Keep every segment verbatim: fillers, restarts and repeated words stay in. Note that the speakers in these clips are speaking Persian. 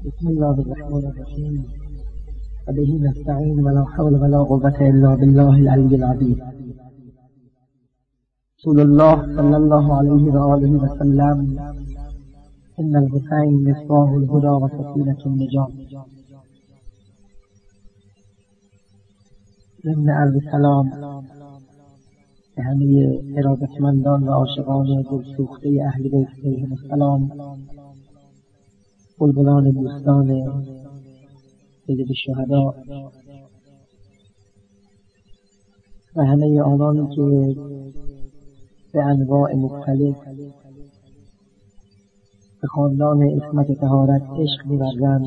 بسم الله الرحمن الرحیم و به نستعین ولا حول ولا قوة الا بالله العلی العظیم. رسول الله صلی الله علیه و آله و سلم: ان الحسین مصباح الهدى و سفینة النجاة. ضمن عرض سلام به همه ارادتمندان و عاشقان دلسوخته اهل بیت علیهم السلام، بلبلان دوستان سید الشهدا و همه آنانی که به انواع مختلف به خاندان عصمت طهارت عشق می‌ورزند.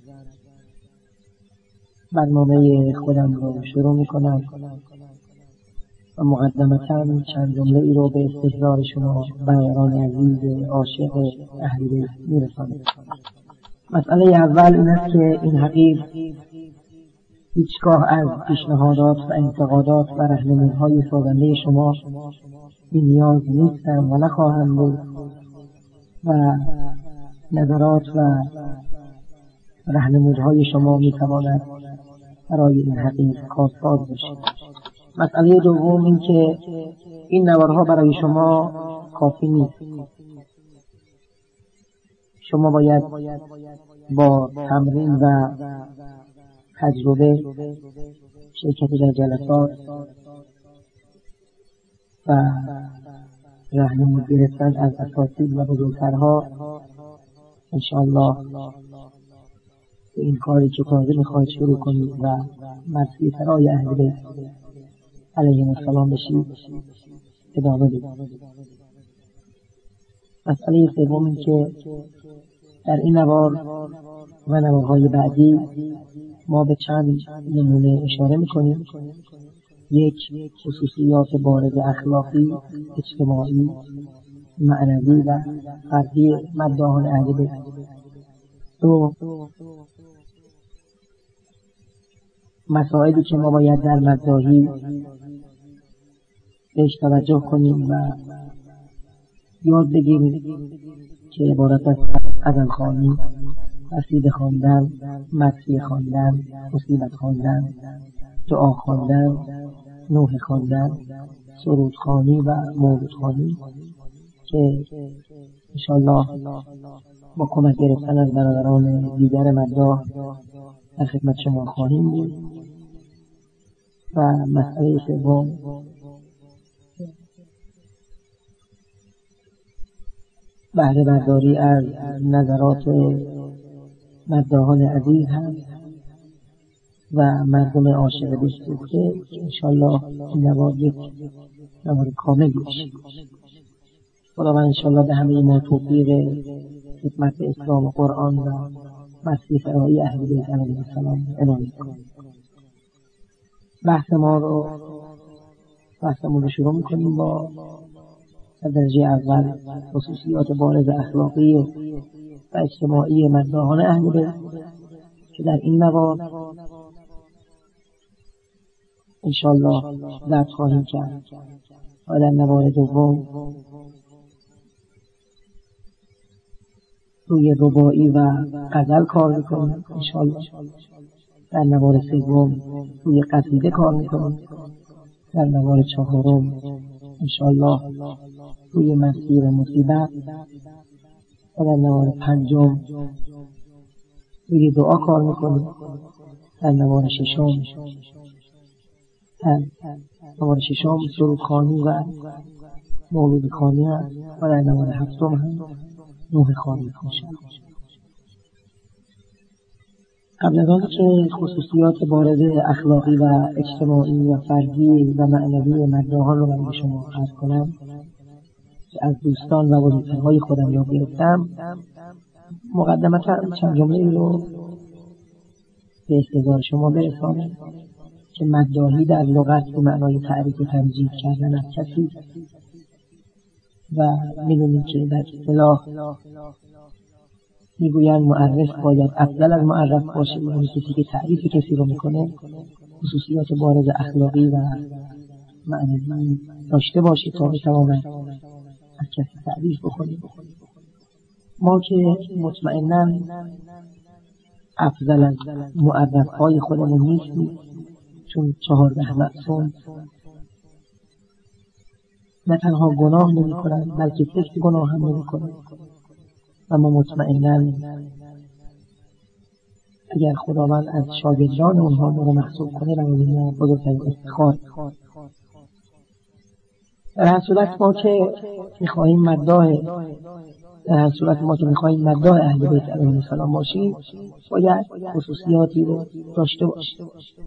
برنامه خودم رو شروع می‌کنم و مقدمتاً چند جمله ای رو به استحضار شما برادران عزیز عاشق اهل بیت می‌رسانم. مسئله اول این است که این حقیق هیچگاه از پیشنهادات و انتقادات و راهنمودهای سازنده شما بی نیاز نیستم و نخواهم بود و نظرات و راهنمودهای شما میتواند برای این حقیق کارساز باشد. مسئله دوم این که این نوارها برای شما کافی نیست. شما باید با تمرین و تجربه، شرکت در جلسات و راهنمایی گرفتن از اساتید و بزرگترها انشاءالله به این کاری که تازه میخواید شروع کنید و مرسی سرای اهل بیت علیهم السلام بشید ادامه بدید. مسئله سوم این که در این نوار و نوارهای بعدی ما به چند نمونه اشاره میکنیم. یک، خصوصیات بارز اخلاقی، اجتماعی، معنوی و فردی مداحان اهل بیت. دو، مسائلی که ما باید در مداحی بهش توجه کنیم و یاد بگیریم که عبارت از غزلخوانی، قصیده خواندن، مدحیه خواندن، مصیبت خواندن، دعا خواندن، نوحه خواندن، سرودخوانی و مولودخوانی که انشاءالله با کمک گرفتن از برادران دیگر مداح در خدمت شما خواهیم بود. و مسئله سوم بهره برداری از نظرات مداحان عزیز هم و مردم عاشق دلسوخته که انشاءالله این نوار یک نوار کامل باشه. خداوند انشاءالله به همه ما توفیق خدمت اسلام و قرآن و مرسی سرای اهل بیت علیهم السلام عنایت کنه. بحث ما رو بحثمون رو شروع میکنیم با در درجه اول خصوصیات بارز اخلاقی و اجتماعی مداحان اهل بیت که در این نوار انشاءالله ضبط خواهیم کرد و در نوار دوم روی رباعی و غزل کار میکنیم. انشاءالله در نوار سوم روی قصیده کار میکنیم. در نوار چهارم انشاءالله روی مسیر مصیبت و در نوار پنجم روی دعا کار میکنیم. در نوار ششم در نوار ششم سرودخوانی و مولودخوانی هست و در نوار هفتم هم نوحه خوانی میشود. قبل از آن که خصوصیات بارز اخلاقی و اجتماعی و فردی و معنوی مداحان رو برای شما عرض کنم که از دوستان و بزرگترهای خودم یاد گرفتم، مقدمتا چند جمله رو به استحضار شما برسانم که مداحی در لغت به معنای تعریف و تمجید کردن از کسی و میدونید که در اصطلاح میگویند معرف باید افضل از معرف باشه، یعنی کسی که تعریف کسی رو میکنه خصوصیات بارز اخلاقی و معنوی داشته باشه تا بتواند از کسی تعریف بکنه. ما که مطمئناً افضل از معرفهای خودمون نیستیم، چون چهارده معصوم نه تنها گناه نمی کنن بلکه فکر گناه هم نمی کنن و ما مطمئناً اگر خداوند از شاگردان اونها ما رو محسوب کنه برای ما بزرگترین افتخار. در هر صورت ما که میخواهیم مداح در هر صورت ما که میخواهیم مداح اهل بیت علیهم السلام باشیم باید خصوصیاتی رو داشته باشیم.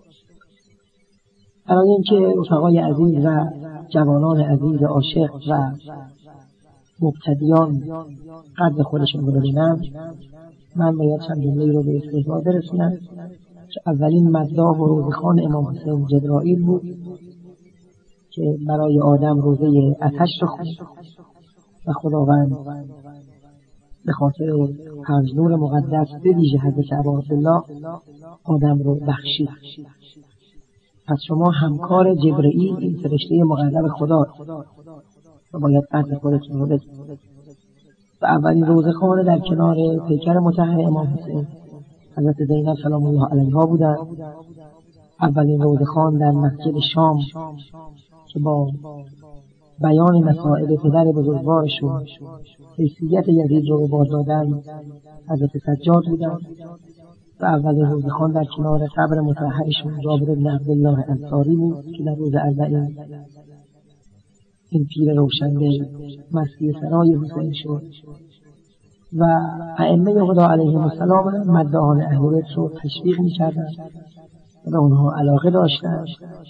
برای اینکه رفقای عزیز و جوانان عزیز عاشق و مبتدیان قدر خودشون رو ببینن، من باید چند جمله رو به استحضار برسونم که اولین مداح و روزخوان امام حسین جبرائیل بود که برای آدم روزه آتش رو خواند و خداوند به خاطر پنج نور مقدس به ویژه حضرت ابا عبدالله آدم رو بخشید. پس شما همکار جبرائیل این فرشته مقرب خدا و باید قدر خودتون رو بدونید. و اولین روزخوان در کنار پیکر مطهر امام حسین حضرت زینب سلام الله علیها بودند. اولین روزخوان در مسجد شام که با بیان مصائب پدر بزرگوارشون حیثیت یزید رو به باد دادن حضرت سجاد بودند. و اولین روزخوان در کنار قبر مطهرشون جابر بن عبدالله انصاری بود که در روز اربعین این پیر روشنده مسیح سرای حسین شد. و ائمه خدا علیهم السلام مداحان اهل بیت رو تشویق می‌کردند و به اونها علاقه داشتند.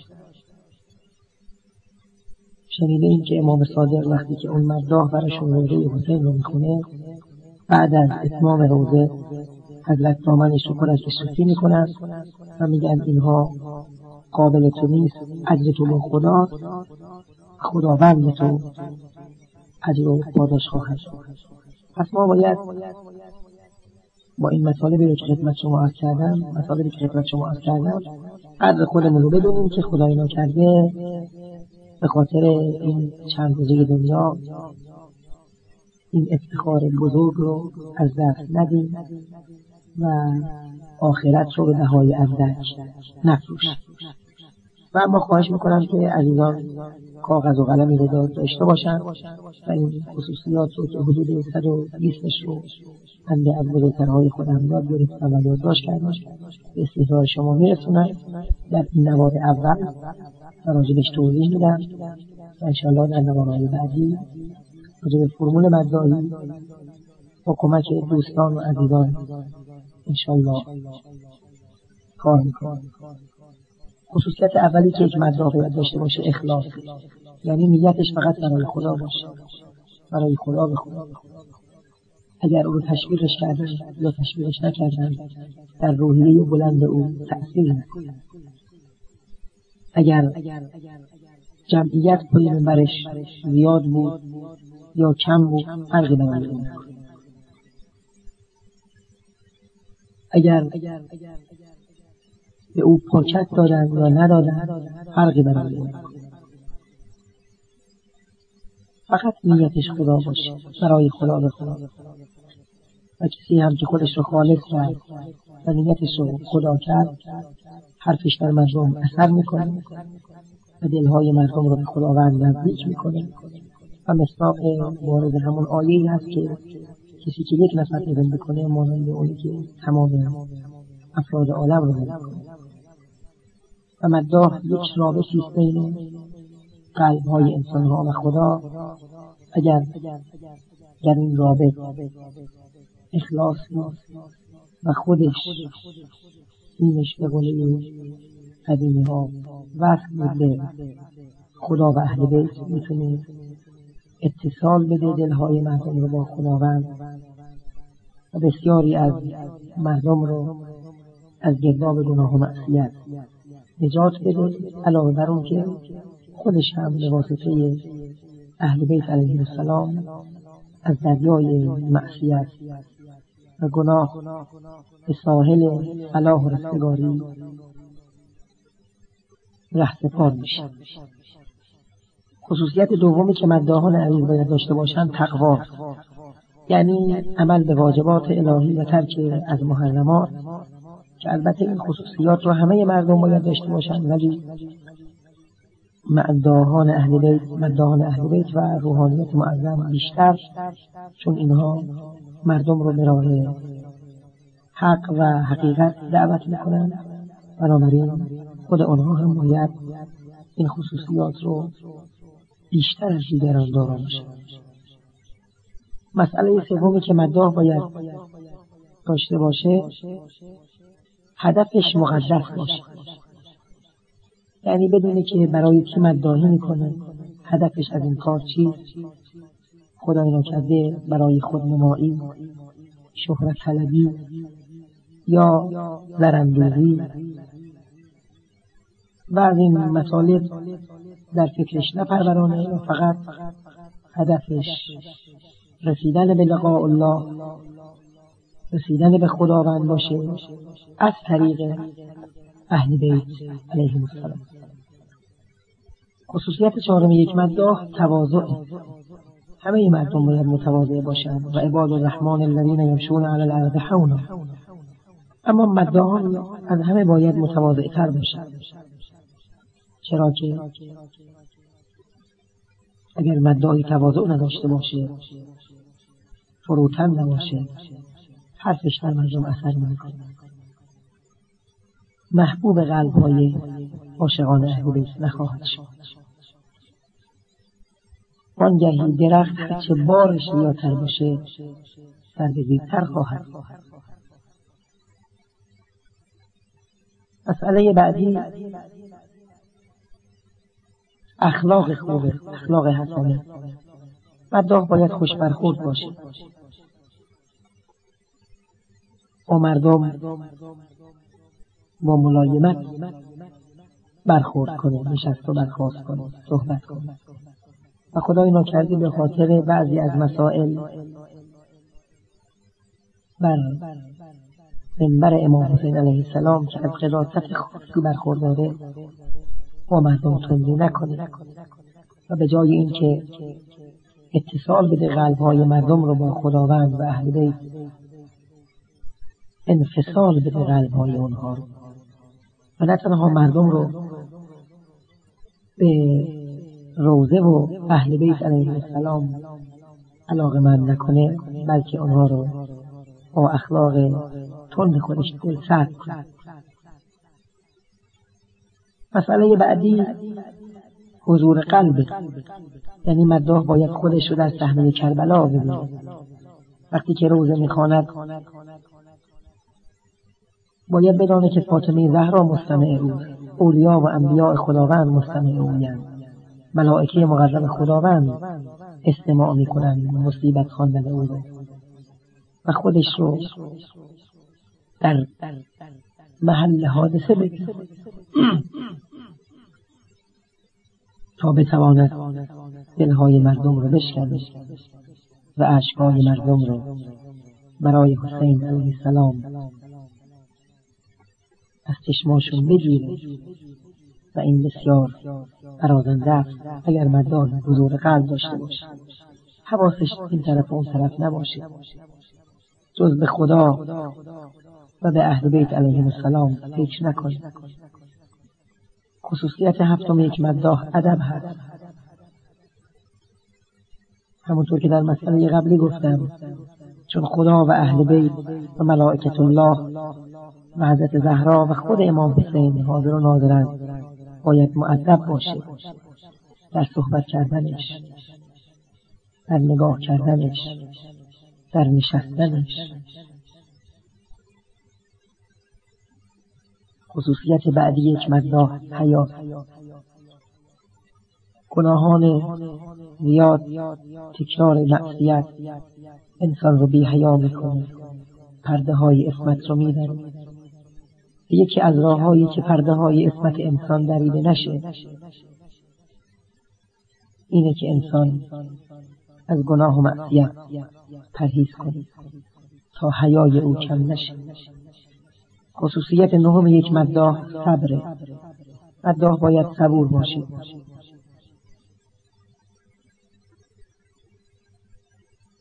شنیده این که امام صادق وقتی که اون مداح براشون روزه حسین رو میخونه بعد از اتمام روزه حضرت دامنش رو پر از صوفی میکنند و میگن اینها قابل تو نیست، اجر تو با خدا، خداوند تو اجر و پاداش خواهد. پس ما باید با این مطالبی که خدمت شما عرض کردم مطالبی که خدمت شما عرض کردم قدر خودمون رو بدونیم که خدای ناکرده به خاطر این چند روزه دنیا این افتخار بزرگ رو از دست ندیم و آخرت رو به بهای اندک نفروشیم. و اما خواهش میکنم که عزیزان کاغذ و قلمی رو داشته باشن و این خصوصیات رو که حدود صد و بیستش رو بنده از بزرگترهای خودم یاد گرفتم و یادداشت کردم به استحضار شما میرسونم در این نوار اول و راجبش توضیح میدم و انشاءالله در نوارهای بعدی راجب فرمول مداحی با کمک دوستان و عزیزان انشاءالله کار میکنم. خصوصیت اولی که یک مداح باید داشته باشه اخلاص، یعنی نیتش فقط برای خدا باشه، برای خدا به خدا. اگر او رو تشویقش کردن یا تشویقش نکردن در روحیه بلند او تأثیر نکنه. اگر جمعیت پای منبرش زیاد بود یا کم بود فرقی نمیکنه. اگر به او پاکت دادن یا ندادن فرقی برای او. فقط نیتش خدا باشه، برای خدا به خدا. و کسی هم که خودش رو خالص کرد و نیتش رو خدا کرد حرفش در مردم اثر میکنه و دلهای مردم رو به خداوند نزدیک میکنه و مصداق وارد همون آیه‌ای هست که کسی که یک نفر اذن بکنه مانند اونی که تمام افراد عالم رو میکنه. و مداح یک رابطی است بین قلب‌های انسان‌ها و خدا. اگر در این رابط اخلاص و خودش اینش به قول قدیمی ها وصل به خدا و اهل بیت میتونه اتصال بده دلهای مردم رو با خداوند و بسیاری از مردم رو از گرداب گناه و معصیت نجات بده، علاوه بر اون که خودش هم به واسطه اهل بیت علیهم السلام از دریای معصیت و گناه به ساحل فلاح و رستگاری رهسپار میشه. خصوصیت دومی که مداحان عزیز باید داشته باشند تقوا. یعنی عمل به واجبات الهی و ترک از محرمات، که البته این خصوصیات رو همه مردم باید داشته باشن، ولی مداحان اهل بیت مداحان اهل بیت و روحانیت معظم بیشتر، چون اینها مردم رو به راه حق و حقیقت دعوت میکنن، بنابراین خود آنها هم باید این خصوصیات رو بیشتر از دیگران دارا باشند. مسئله سومی که مداح باید داشته باشه، هدفش مقدس باشه. یعنی بدونه که برای کی مداحی میکنه، هدفش از این کار چیست، خدای نکرده برای خودنمایی، شهرت طلبی یا زرندوزی و از این مطالب در فکرش نپرورانه و فقط هدفش رسیدن به لقاء الله، رسیدن به خداوند باشه از طریق اهل بیت علیهم السلام. خصوصیت چهارم یک مداح تواضع. همه مردم باید متواضع باشند و عباد الرحمن الذین یمشون علی الارض حونا، اما مداحان از همه باید متواضع تر باشند، چرا که اگر مداحی تواضع نداشته باشه، فروتن نباشه، حرفش در مردم اثر نمیکنه. محبوب قلب‌های عاشقان اهل بیت نخواهد شد. وانگهی درخت هرچه بارش زیادتر باشه، سربزیرتر خواهد. مسئله بعدی اخلاق خوبه، اخلاق حسنه. مداح باید خوش برخورد باشه، با مردم با ملایمت برخورد کنه، نشست و برخاست کنه، صحبت کنه. و خدای ناکرده به خاطر بعضی از مسائل بر منبر امام حسین علیه السلام که از قداست خاصی برخورداره، با مردم تندی نکنه و به جای این که اتصال بده قلب‌های مردم رو با خداوند و اهل بیت، انفصال بده قلب‌های اونها رو و نه تنها مردم رو به روضه و اهل بیت علیه السلام علاقه‌مند نکنه، بلکه اونها رو با اخلاق تند خودش دلسرد کنه. مسئله بعدی حضور قلب، یعنی مداح باید خودش رو در صحنه کربلا ببینه. وقتی که روضه میخواند باید بدانه که فاطمه زهرا مستمع اوست، اولیا و انبیاء خداوند مستمع اویند، ملائکه مقرب خداوند استماع میکنند مصیبت خواندن او رو، و خودش رو در محل حادثه ببینه تا بتواند دلهای مردم رو بشکنه و اشکای مردم رو برای حسین علیه السلام از چشماشون بگیره و این بسیار برازنده است اگر مداح حضور قلب داشته باشه، حواسش این طرف و اون طرف نباشه، جز به خدا و به اهل بیت علیهم السلام فکر نکنه. خصوصیت هفتم یک مداح ادب هست. همونطور که در مسئله قبلی گفتم، چون خدا و اهل بیت و ملائکت الله و حضرت زهرا و خود امام حسین حاضر و ناظرند، باید مؤدب باشه در صحبت کردنش، در نگاه کردنش، در نشستنش. خصوصیت بعدی یک مداح حیا. گناهان زیاد، تکرار معصیت انسان رو بی حیا میکنه، پرده های عصمت رو میدره. یکی از راههایی که پرده های عصمت انسان دریده نشه اینه که انسان از گناه و معصیت پرهیز کنه تا حیای او کم نشه. خصوصیت نهم یک مداح صبره. مداح باید صبور باشه.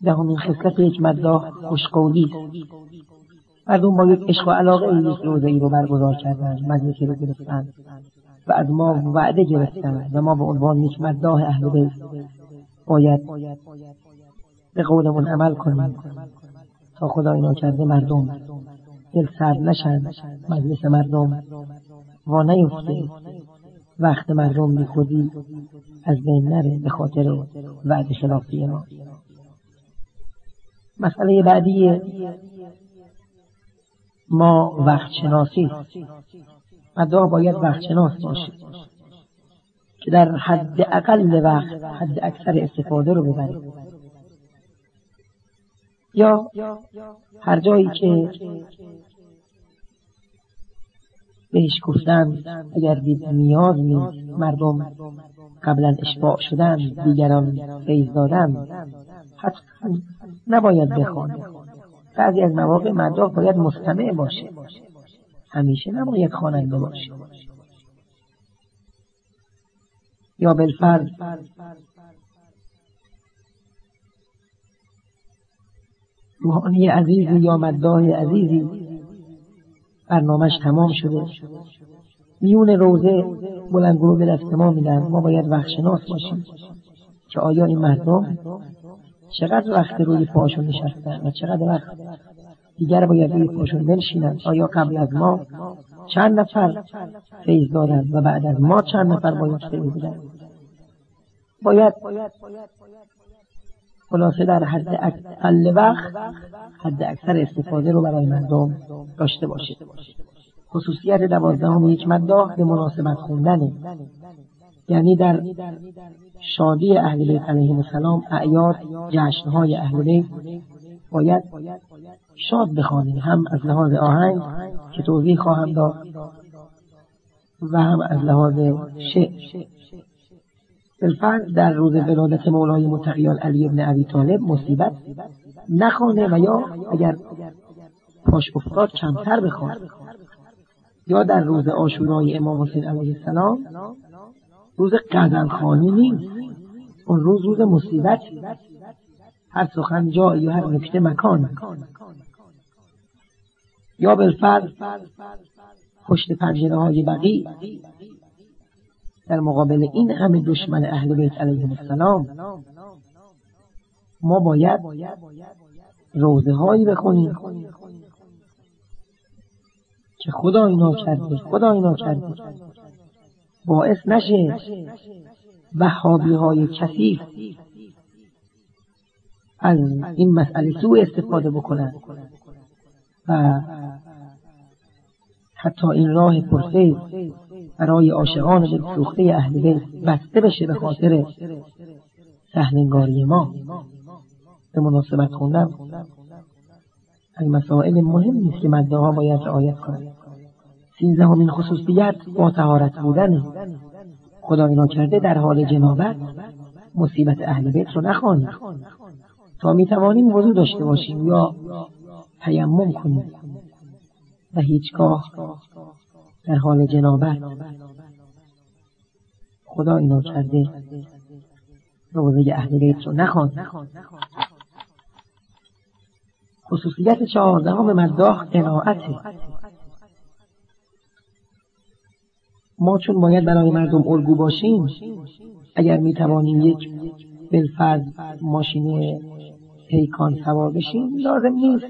دهمین خصلت یک مداح خوشقولی است. مردم با یک عشق و علاقه یک روزه‌ای رو برگزار کردند، مجلسی رو گرفتند و از ما وعده گرفتند و ما به عنوان یک مداح اهل بیت باید به قولمون عمل کنیم تا خدای ناکرده مردم دل سرد نشن، مجلس مردم وا نیفته، وقت مردم بی خودی از بین نره به خاطر وعده خلافی ما. مسئله بعدی ما وقت شناسی. مداح باید وقت شناس باشه که در حد اقل وقت حد اکثر استفاده رو ببره. یا هر جایی که بهش گفتن اگر دید نیاز نیست، مردم قبلا اشباع شدن، دیگران فیض دادن، حتما نباید بخوانه. بعضی از مواقع مداح باید مستمع باشه، همیشه نباید خواننده باشه. یا بالفرض روحانی عزیزی یا مداح عزیزی برنامهش تمام شده، میون روزه بلندگو به دست ما میدن، ما باید وقت شناس باشیم که آیا این مردم چقدر وقت روی پاشون نشستن و چقدر وقت دیگر باید روی پاشون بنشینن. آیا قبل از ما چند نفر فیض دادن و بعد از ما چند نفر باید فیض بدن. باید خلاصه در حد اقل وقت حد اکثر استفاده رو برای مردم داشته باشه. خصوصیت دوازدهم یک مداح به مناسبت خوندنه، یعنی در شادی اهل بیت علیهم السلام، اعیاد، جشنهای اهل بیت باید شاد بخوانیم، هم از لحاظ آهنگ که توضیح خواهم داد و هم از لحاظ شعر. بالفرض در روز ولادت مولای متقیان علی ابن ابی طالب مصیبت نخوانه و یا اگر پاش افتاد کمتر بخوان. یا در روز عاشورای امام حسین علیه السلام روز غزلخوانی نیست، اون روز روز مصیبت، هر سخن جایی و هر نکته مکان. یا بالفرض پشت پنجره های بقیع در مقابل این همه دشمن اهل بیت علیهم السلام ما باید روزه هایی بخونیم که خدا اینا کرده خدا اینا کرده باعث نشه وهابی های کثیف از این مسئله سوء استفاده بکنن و حتی این راه پرفیض برای عاشقان دلسوخته اهل بیت بسته بشه به خاطر سهلنگاری ما. به مناسبت خوندن از مسائل مهمی است که مداح‌ها باید رعایت کنند. سیزدهمین خصوصیت با طهارت بودنه. خدا اینا کرده در حال جنابت مصیبت اهل بیت رو نخوانیم تا میتوانیم وضو داشته باشیم یا تیمم کنیم و هیچگاه در حال جنابت خدا اینا کرده روزه اهل بیت رو نخوانیم. خصوصیت چهاردهم مداح قناعته. ما چون باید برای مردم الگو باشیم، اگر میتوانیم یک بالفرض ماشین پیکان سوار بشیم، لازم نیست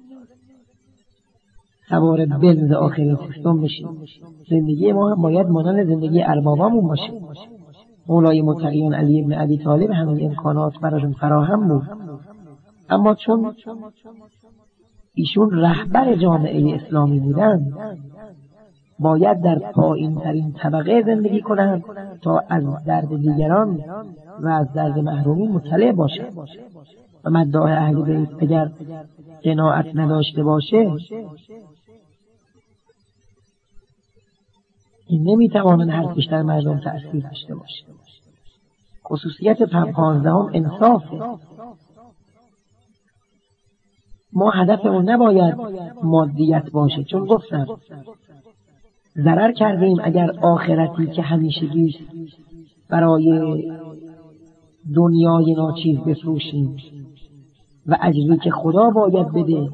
سوار بنز آخرین سیستم بشیم. زندگی ما هم باید مانند زندگی اربابامون باشه. مولای متقیان علی ابن ابی طالب همین امکانات براشون فراهم بود، اما چون ایشون رهبر جامعه اسلامی بودن باید در پایین ترین طبقه زندگی کنند تا از درد دیگران و از درد محرومی مطلع باشه. و مداح اهل بیت اگر قناعت نداشته باشه این نمیتواند حرفش در مردم تأثیر داشته باشه. خصوصیت پانزدهم انصافه. ما هدفمون نباید مادیت باشه، چون گفتم ضرر کردیم اگر آخرتی که همیشگیست برای دنیای ناچیز بفروشیم و اجری که خدا باید بده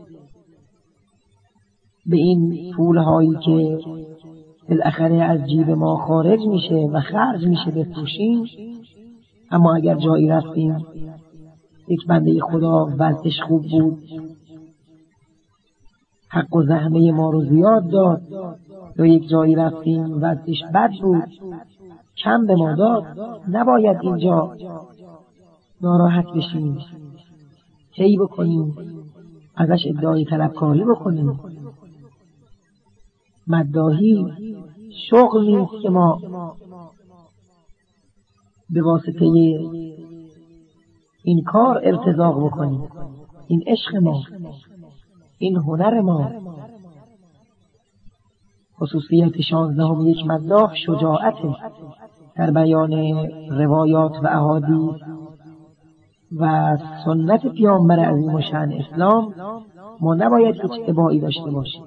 به این پولهایی که بالاخره از جیب ما خارج میشه و خرج میشه بفروشیم. اما اگر جایی رفتیم یک بنده خدا وضعش خوب بود، حق و زحمه ما رو زیاد داد، یا یک جایی رفتیم وضعش بد بود کم به ما داد، نباید اینجا ناراحت بشیم، هی بکنیم ازش ادعای طلبکاری بکنیم. مداحی شغل نیست که ما به واسطه این کار ارتزاق بکنیم. این عشق ما، این هنر ما. خصوصیت شانزدهم یک مداح شجاعت در بیان روایات و احادیث و سنت پیامبر عظیم و شأن اسلام. ما نباید هیچ ابایی داشته باشیم.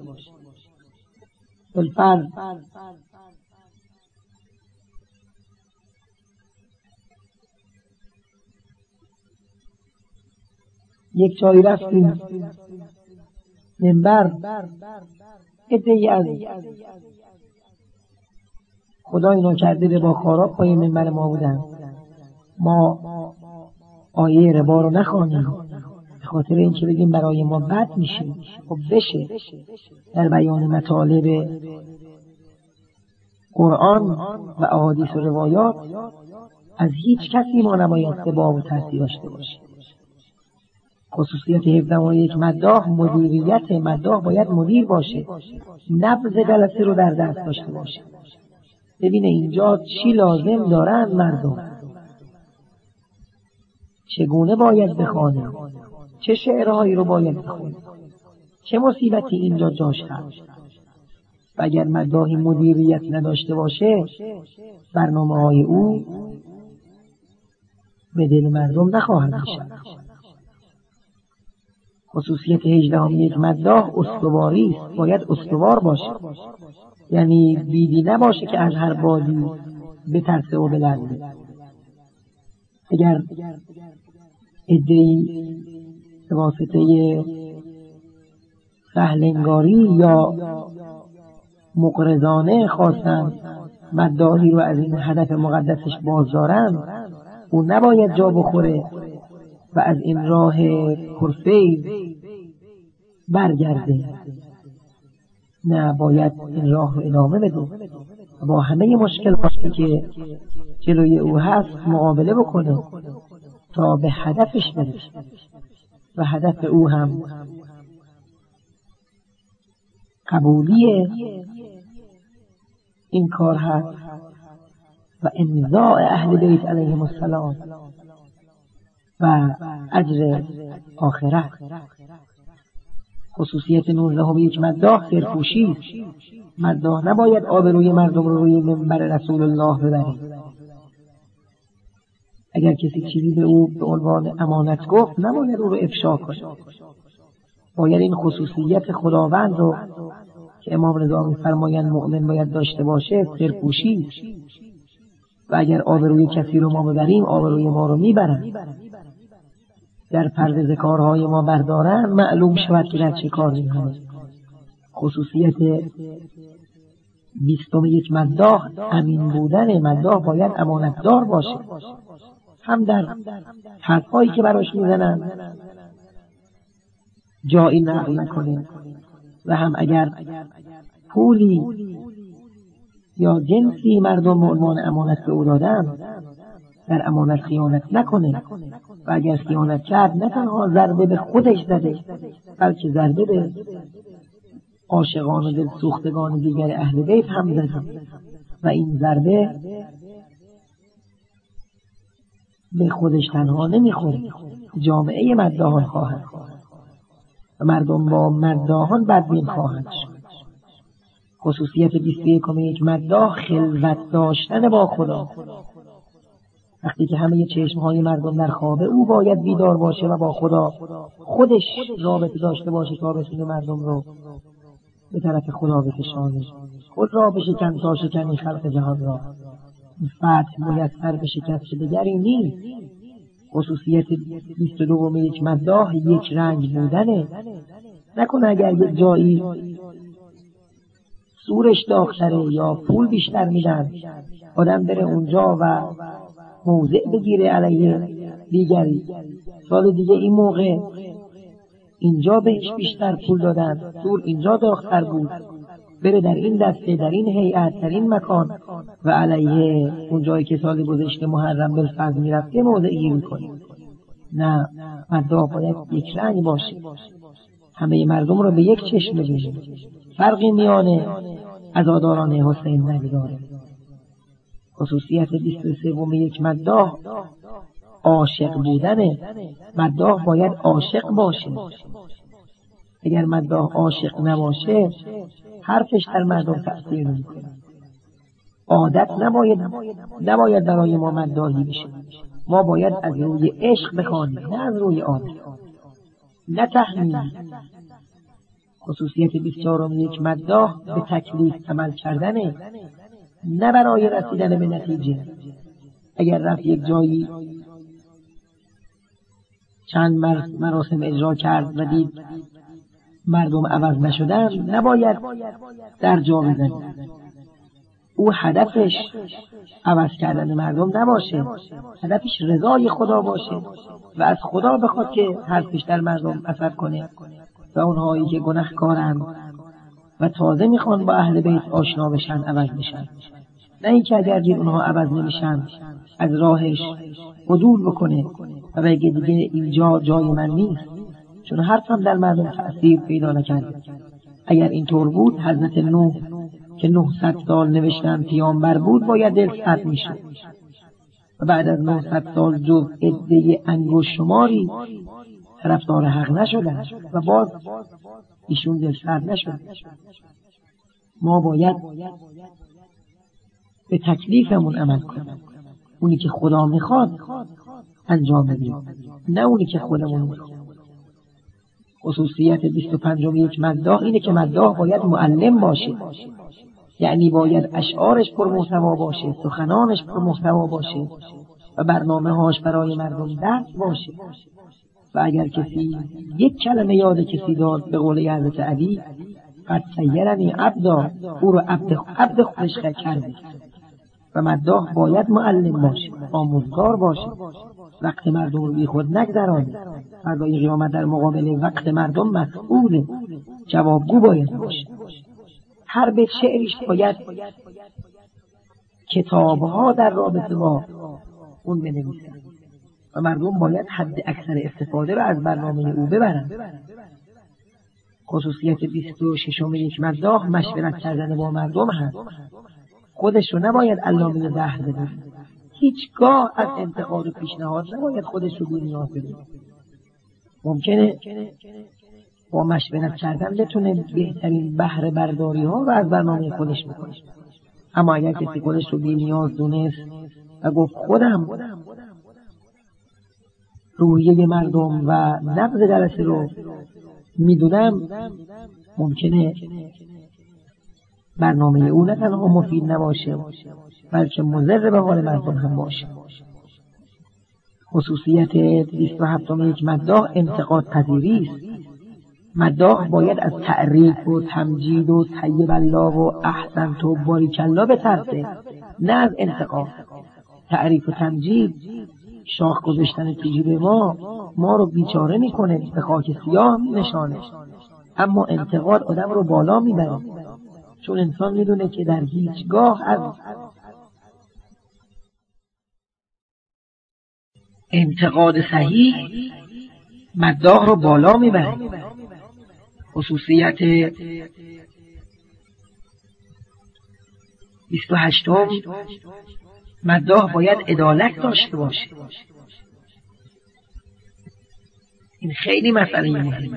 بالفرض یک جایی رفتیم منبر، عده‌ای از خدا اینا کرده به با کارا پای منبر ما بودن. ما آیه ربا رو نخوانیم به خاطر این که بگیم برای ما بد میشه. خب بشه در بیان مطالب قرآن و احادیث و روایات از هیچ کسی ما نباید اتباع و تأثیر داشته باشه. خصوصیت هفدهم و یک مداح مدیریت. مداح باید مدیر باشه، نبض جلسه رو در دست داشته باشه، ببینه اینجا چی لازم دارن مردم، چگونه باید بخوانه، چه شعرهایی رو باید بخونه، چه مصیبتی اینجا جاش هست. و اگر مداحی مدیریت نداشته باشه برنامه های او به دل مردم نخواهد نشد. خصوصیت هجدهم یک مداح استواری است. باید استوار باشه، یعنی بیدی نباشه که از هر بادی بترسه و بلرزه. اگر عده‌ای به واسطه سهلنگاری یا مقرضانه خواستن مداحی رو از این هدف مقدسش بازدارن، او نباید جا بخوره و از این راه پرفیض برگرده. نه، باید این راه رو ادامه بده، با همه مشکل هایی که جلوی او هست مقابله بکنه تا به هدفش برسه. و هدف او هم قبولی این کار هست و انزاع اهل بیت علیهم السلام و اجر آخرت. خصوصیت نوزدهم یک مداح سرپوشی. مداح نباید آبروی مردم رو روی منبر رسول الله ببره. اگر کسی چیزی به او به عنوان امانت گفت نباید او رو افشا کنه. باید این خصوصیت خداوند رو که امام رضا می‌فرمایند مؤمن باید داشته باشه، سرپوشی. و اگر آبروی کسی رو ما ببریم آبروی ما رو میبرن. در پرده کارهای ما بردارن معلوم شود که در چه کار می‌کنند. خصوصیت بیستم یک مداح امین بودن. مداح باید امانتدار باشه، هم در حرفایی که براش میزنن جایی نقل نکنه و هم اگر پولی یا جنسی مردم به عنوان امانت به او دادن در امانت خیانت نکنه. و اگر خیانت کرد نه تنها ضربه به خودش زده بلکه ضربه به عاشقان و دلسوختگان دیگر اهل بیت هم زده و این ضربه به خودش تنها نمیخوره، جامعه مداحان خواهد و مردم با مداحان بدبین خواهند شد. خصوصیت بیست و یکم یک مداح خلوت داشتن با خدا. وقتی که همه چشمهای مردم در خوابه او باید بیدار باشه و با خدا خودش رابطه داشته باشه تا بتونه مردم رو به طرف خدا بکشانه. خود را بشکن تا شکنی خلق جهان را، فتح میسر به شکست دیگری نیست. خصوصیت بیست و دوم یک مداح یک رنگ بودنه. نکنه اگر یک جایی سورش داغ‌تره یا پول بیشتر میدن آدم بره اونجا و موضع بگیره علیه دیگری، سال دیگه این موقع اینجا بهش بیشتر پول دادن، سور اینجا داغ‌تر بود، بره در این دسته در این هیئت در این مکان و علیه اون جایی که سال گذشته محرم بالفضل میرفته موضع گیری کنه. نه، مداح باید یک رنگ باشه، همه مردم رو به یک چشم ببینه، فرقی میانه عزاداران حسین نداره. خصوصیت بیست و سوم یک مداح عاشق بودنه. مداح باید عاشق باشه. اگر مداح عاشق نباشه حرفش در مردم تأثیر نمیکنه. عادت نباید نباید برای ما مداحی بشه. ما باید از روی عشق بخوانیم، نه از روی عادت، نه تحمیل. خصوصیت بیست و چهارم یک مداح به تکلیف عمل کردنه، نه برای رسیدن به نتیجه. اگر رفت یک جایی چند مراسم اجرا کرد و دید مردم عوض نشدن، نباید در جا بزنه. او هدفش عوض کردن مردم نباشه، هدفش رضای خدا باشه و از خدا بخواد که حرفش در مردم اثر کنه و اونهایی که گناهکارن و تازه میخوان با اهل بیت آشنا بشن عوض بشن. نه اینکه اگر دید اونها عوض نمیشن از راهش عدول بکنه و بگه دیگه اینجا جای من نیست، چون حرفم در مردم تأثیر پیدا نکرده. اگر اینطور بود حضرت نوح که نهصد سال نوشتن پیامبر بود باید دل سرد میشد و بعد از نهصد سال جز عده انگشت شماری طرفدار حق نشدن و باز ایشون دل سرد نشد. ما باید به تکلیفمون عمل کنیم، اونی که خدا میخواد انجام بدیم، نه اونی که خودمون میخواد. خصوصیت بیست و پنجم یک مداح اینه که مداح باید معلم باشه، یعنی باید اشعارش پر محتوا باشه، سخنانش پر محتوا باشه و برنامه هاش برای مردم درس باشه. و اگر کسی یک کلمه یاد کسی داد، به قول حضرت علی قد سیرنی عبدا، او رو عبد عبد خودش کرده. و مداح باید معلم باشه، آموزگار باشه، وقت مردم رو بی خود نگذرانه. فردای قیامت در مقابل وقت مردم مسئول جوابگو باید باشه. هر بیت شعریش باید کتابها در رابطه با اون بنویسن و مردم باید حد اکثر استفاده رو از برنامه او ببرن. خصوصیت بیست و ششم یک مداح مشورت کردن با مردم هست. خودش رو نباید علامه دهر بده، هیچگاه از انتقاد و پیشنهاد نباید خودش رو بی‌نیاز بده. ممکنه با مشورت کردن بتونه بهترین بهره برداری ها و از برنامه خودش بکنه، اما اگر کسی خودش رو بی‌نیاز دونست و گفت خودم روحیه مردم و نبض جلسه رو میدونم، ممکنه برنامه او نه تنها مفید نباشه بلکه مضر به حال مردم هم باشه. خصوصیت بیست و هفتم یک مداح انتقاد پذیری است. مداح باید از تعریف و تمجید و طیب الله و احسنت و باریک الله بترسه، نه از انتقاد. تعریف و تمجید شاخ گذاشتن تو جیب ما ما رو بیچاره میکنه، به خاک سیاه نشانه، اما انتقاد آدم رو بالا میبره، چون انسان میدونه که در هیچگاه از انتقاد صحیح مداح رو بالا میبره. خصوصیت بیست و هشتم مداح باید عدالت داشته باشه. این خیلی مسئله مهمه.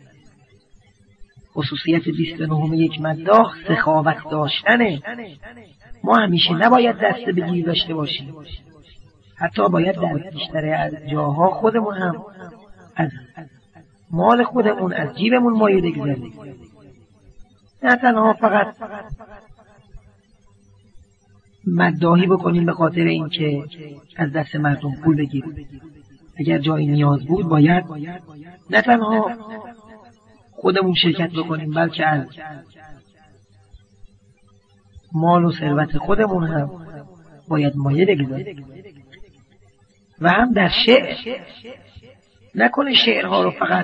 خصوصیت بیست و نهم یک مداح سخاوت داشتنه. ما همیشه نباید دست به گیر داشته باشیم، حتی باید در بیشتر از جاها خودمون هم از مال خودمون از جیبمون مایه بگذاریم، نه تنها فقط مداحی بکنیم به خاطر اینکه از دست مردم پول بگیریم. اگر جای نیاز بود باید نه تنها خودمون شرکت بکنیم، بلکه از مال و ثروت خودمون هم باید مایه بگذاریم. و هم در شعر نکنه شعرها رو فقط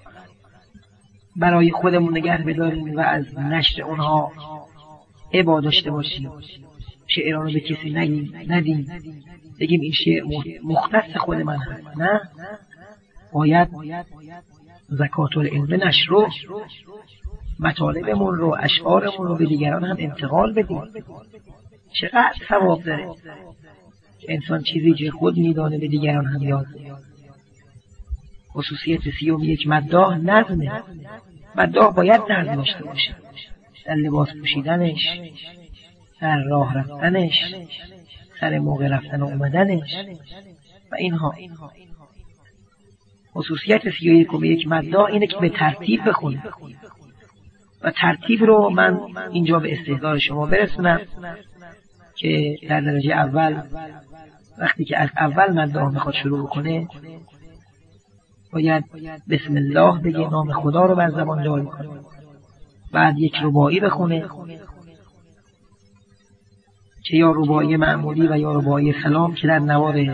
برای خودمون نگه بداریم و از نشر اونها عبا داشته باشیم، شعرها رو به کسی نگیم ندیم بگیم این شعر مختص خود من هست. نه، باید زکات العلم نشر رو، مطالبمون رو، اشعارمون رو به دیگران هم انتقال بدیم. چقدر ثواب داره انسان چیزی که خود میدانه به دیگران هم یاد بده. خصوصیت سیوم یک مداح نظمه. مداح باید نظم داشته باشه در لباس پوشیدنش، در راه رفتنش، سر موقع رفتن و اومدنش و اینها. خصوصیت سی و یکم یک مداح اینه که به ترتیب بخونه و ترتیب رو من اینجا به استحضار شما برسونم که در درجه اول وقتی که از اول مداح میخواد شروع کنه باید بسم الله بگه، نام خدا رو بر زبان جاری کنه، بعد یک رباعی بخونه که یا رباعی معمولی و یا رباعی سلام که در نوار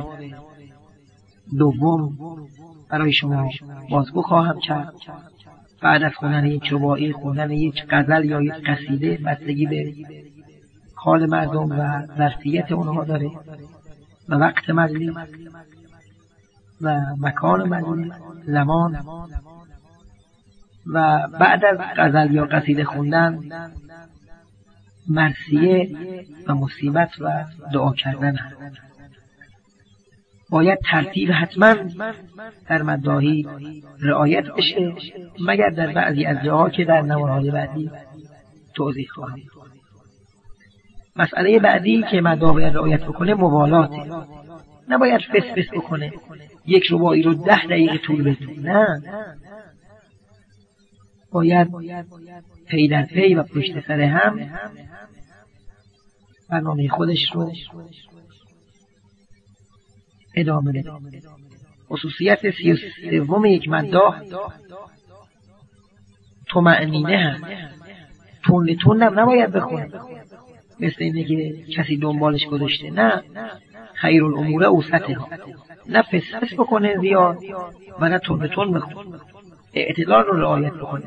دوم برای شما بازگو خواهم کرد. بعد از خوندن یک رباعی خوندن یک غزل یا یک قصیده بستگی به حال مردم و ظرفیت اونها داره و وقت مجلس و مکان مجلس، زمان. و بعد از غزل یا قصیده خوندن مرثیه و مصیبت و دعا کردن هست. باید ترتیب حتما در مداحی رعایت بشه، مگر در بعضی از جاها که در نوارهای بعدی توضیح خواهم. مسئله بعدی که مداح باید رعایت بکنه موالاته. نباید فس فس بکنه، یک رباعی رو ده دقیقه طول بده. نه، باید پی در پی و پشت سر هم برنامه خودش رو ادامه بده. خصوصیت سی و سوم یک مداح طمأنینه هست. تون تون نباید بخونه مثل اینه که کسی دنبالش گذاشته. نه، خیر الامور اوسطها. نه فس فس بکنه زیاد و نه تون تون بخونه، اعتدال رو رعایت بکنه.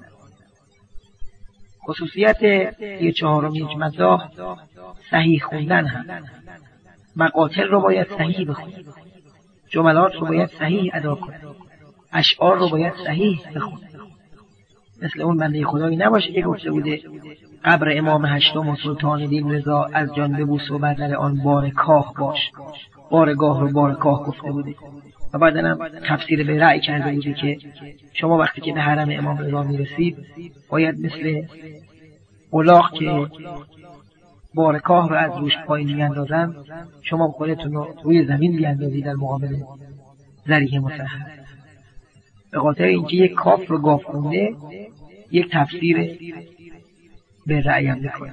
خصوصیت یه چهارم یک مداح صحیح خوندن هست. مقاطع رو باید صحیح بخونه، جملات رو باید صحیح ادا کنه، اشعار رو باید صحیح بخونه. مثل اون بنده خدایی نباشه که گفته بوده قبر امام هشتم و سلطان دین رضا از جان ببوس و بر در آن بار کاه باش. بارگاه رو بار کاه گفته بوده و بعدن هم تفسیر به رأی کرده بوده که شما وقتی که به حرم امام رضا میرسید باید مثل الاغ که بارکاه رو از روش پایین میاندازن شما خودتون رو روی زمین بیاندازید در مقابل ذریح مطهر. به خاطر اینکه یک کاف رو گاف خونده یک تفسیر به رأی هم بکنه.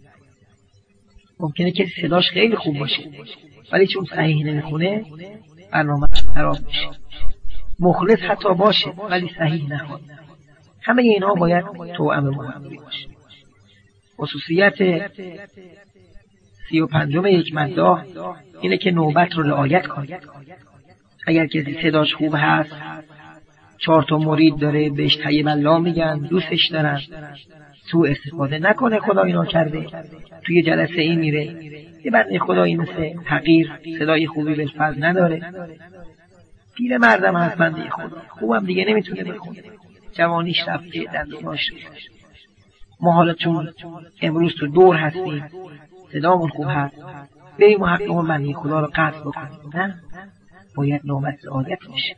ممکنه که صداش خیلی خوب باشه ولی چون صحیح نمیخونه برنامه خراب میشه. مخلص حتی باشه ولی صحیح نخونه. همه اینها باید توأم محمدی باشه. خصوصیت سی و پنجم یک مداح اینه که نوبت رو رعایت کنه. اگر کسی صداش خوب هست، چهار تا مرید داره، بهش طیب الله میگن، دوستش دارن، سوء استفاده نکنه. خدا اینا کرده توی جلسه این میره یه بنده خدایی مثل حقیر صدای خوبی بالفضل نداره، پیر مردم هست، بنده خدا خوبم دیگه نمیتونه بخونه، جوانیش رفته، دندوناش ریخته. ما حالا چون امروز تو دور هستیم صدامون خوب هست بریم و حق اون بنده خدا رو قطع بکنیم. نه، باید نوبت رعایت بشه.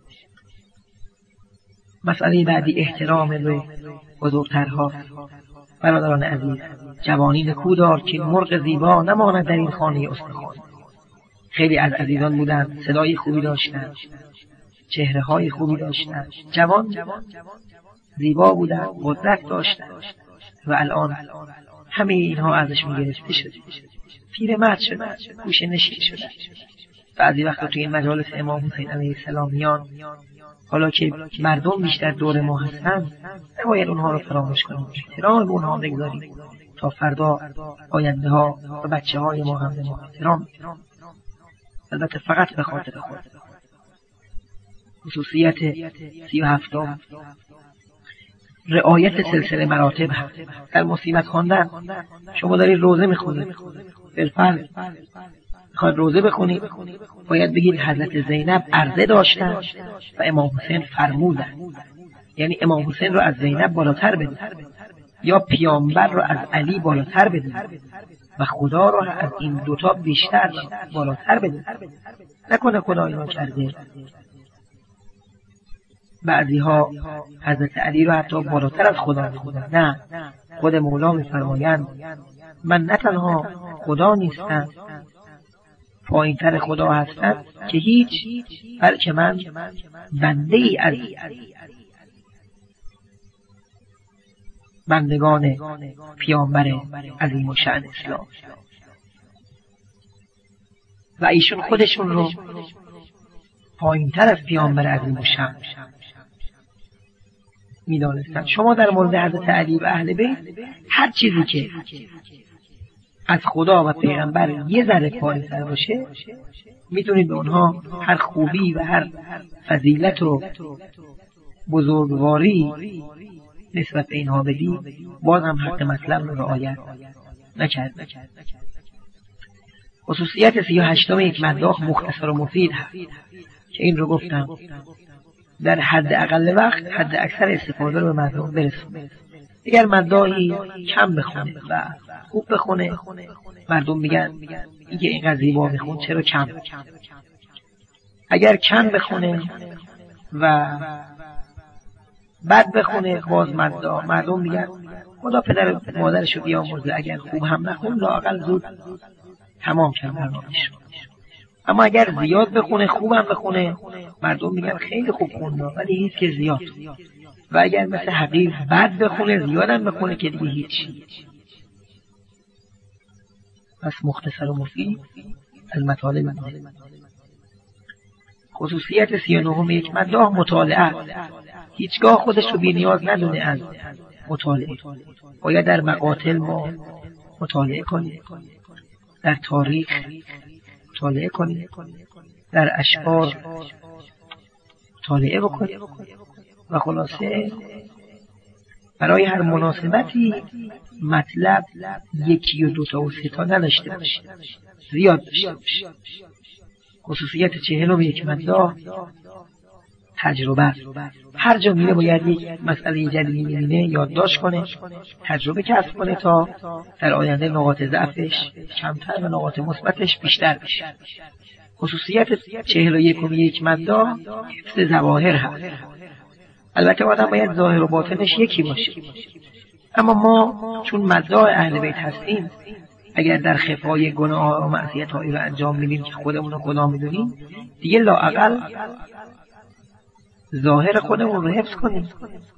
مسئله بعدی احترام به بزرگترها. برادران عزیز، جوانی نکو دار که مرغ زیبا نماند در این خانه استخوان. خیلی از عزیزان بودن صدای خوبی داشتن، چهره های خوبی داشتن، جوان زیبا بودن، قدرت داشتن و الان همه اینها ازش گرفته شده. پیر مرد شده، گوشه نشین شده، بعضی وقتا توی این مجالس امام حسین علیه السلام میان، حالا که مردم بیشتر دور ما هستن نباید اونها رو فراموش کنیم، احترام به اونها بگذاریم تا فردا آینده ها و بچه های ما هم به ما احترام بدن، البته فقط به خاطر خود. خصوصیت سی و هفتم رعایت سلسله مراتب هست. در مصیبت خواندن شما دارید روزه میخونید، بالفعل میخواید روزه بخونید، باید بگید حضرت زینب عرضه داشتن و امام حسین فرمودن، یعنی امام حسین رو از زینب بالاتر بدید یا پیامبر رو از علی بالاتر بدید و خدا رو از این دوتا بیشتر بالاتر بدید. نکنه خدا اینو کرده. بعضی ها حضرت علی رو حتی بالاتر از خدا می‌دونن. نه، خود مولا می‌فرمایند من نه تنها خدا نیستم، پایین‌تر خدا هستم که هیچ، بلکه من بنده ای از بندگان پیامبر عظیم الشأن اسلام و ایشون خودشون رو پایین‌تر از پیامبر عظیم الشأن می‌دانستند. شما در مورد حضرت علی و اهل بیت هر چیزی که از خدا و پیغمبر یه ذره پایین‌تر باشه میتونید به اونها هر خوبی و هر فضیلت و بزرگواری نسبت به اینها بدید، باز هم حق مطلب رو رعایت نکرد. خصوصیت سی و هشتم یک مداح مختصر و مفید هست که این رو گفتم در حد اقل وقت حد اکثر استفاده رو به مردم برسونه. اگر مداحی کم بخونه و خوب بخونه، مردم میگن اینکه اینقدر زیبا میخون چرا کم. اگر کم بخونه و بد بخونه باز مداح، مردم میگن خدا پدر مادرش رو بیامرزه، اگر خوب هم نخون لااقل زود تمام کرد برنامه‌اش. اما اگر زیاد بخونه خوب هم بخونه مردم میگن خیلی خوب خونده ولی هیچ که زیاد. و اگر مثل حقیر بد بخونه زیاد هم بخونه که دیگه هیچی. پس مختصر و مفید از مطالب مهم. خصوصیت سی و نهم یک مداح مطالعه. هیچگاه خودش رو بی نیاز ندونه از مطالعه. باید در مقاتل ما مطالعه کنیم، در تاریخ مطالعه کنیم، در اشعار مطالعه بکنیم و خلاصه برای هر مناسبتی مطلب یکی و دوتا و سه تا نداشته باشه، زیاد داشته باشه. خصوصیت چهلم یک مداح تجربه. هر جا میره باید یک مسئله جدیدی میبینه یادداشت کنه، تجربه کسب کنه تا در آینده نقاط ضعفش کمتر و نقاط مثبتش بیشتر بشه. خصوصیت چهل و یکم یک مداح حفظ ظواهر هست. البته آدم باید ظاهر و باطنش یکی باشه، اما ما چون مداح اهل بیت هستیم اگر در خفای گناه و معصیت هایی رو انجام میدیم که خودمون رو گناه میدونیم، دیگه لااقل ظاهر خودمون رو حفظ کنیم.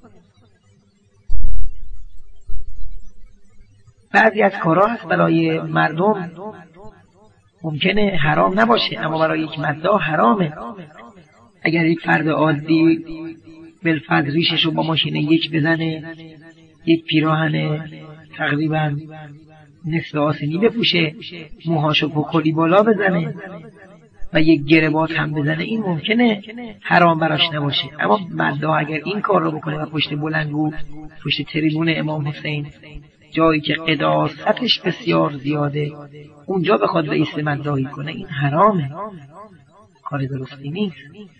بعضی از کارها هست برای مردم ممکنه حرام نباشه اما برای یک مداح حرامه. اگر یک فرد عادی بالفرض ریشش رو با ماشین یک بزنه، یک پیراهن تقریبا نصف آسینی بپوشه، موهاشو پکلی بالا بزنه و یک گربات هم بزنه، این ممکنه حرام براش نباشه. اما مداح اگر این کار رو بکنه و پشت بلندگو، پشت تریبون امام حسین، جایی که قداستش بسیار زیاده، اونجا بخواد رئیس مداحی کنه، این حرامه، کار درستی نیست.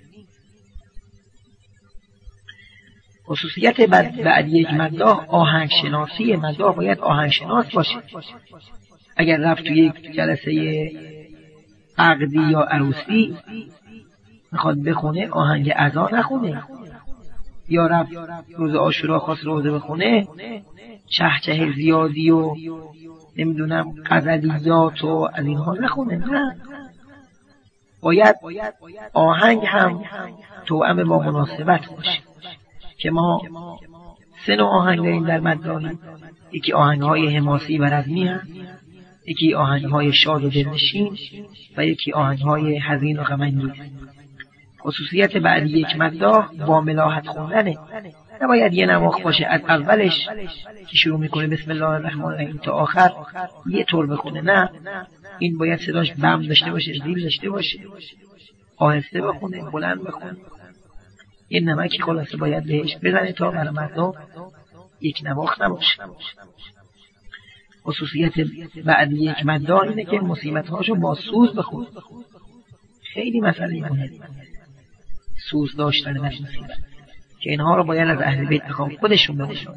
خصوصیت بعد یک مداح آهنگ شناسی. مداح باید آهنگ شناس باشه. اگر رفت تو یک جلسه عقدی یا عروسی میخواد بخونه آهنگ عزا نخونه، یا رفت روز عاشورا خواست روزه بخونه چهچه زیادی و نمیدونم غزلیات و از اینها نخونه. نه، باید آهنگ هم توأم با مناسبت باشه که ما سه نوع آهنگ داریم در مداحی. یکی آهنگ‌های حماسی و رزمی هست، یکی آهنگ‌های شاد و دلنشین و یکی آهنگ‌های حزین و غم‌انگیز. خصوصیت بعدی یک مداح با ملاحت خوندنه. نباید یه نواخت باشه از اولش که شروع میکنه بسم الله الرحمن الرحیم تا آخر یه طور بخونه. نه، این باید صداش بم داشته باشه، زیل داشته باشه، آهسته بخونه، بلند بخونه. یه نمکی خلاصه باید بهش بزنه تا برای مردم یک نواخت نباشه. خصوصیت بعدی یک مداح اینه که مصیبت‌هاشو با سوز بخونه. خیلی مسئله مهمه سوز داشتن در مصیبت که اینها رو باید از اهل بیت بخوام خودشون بنشون.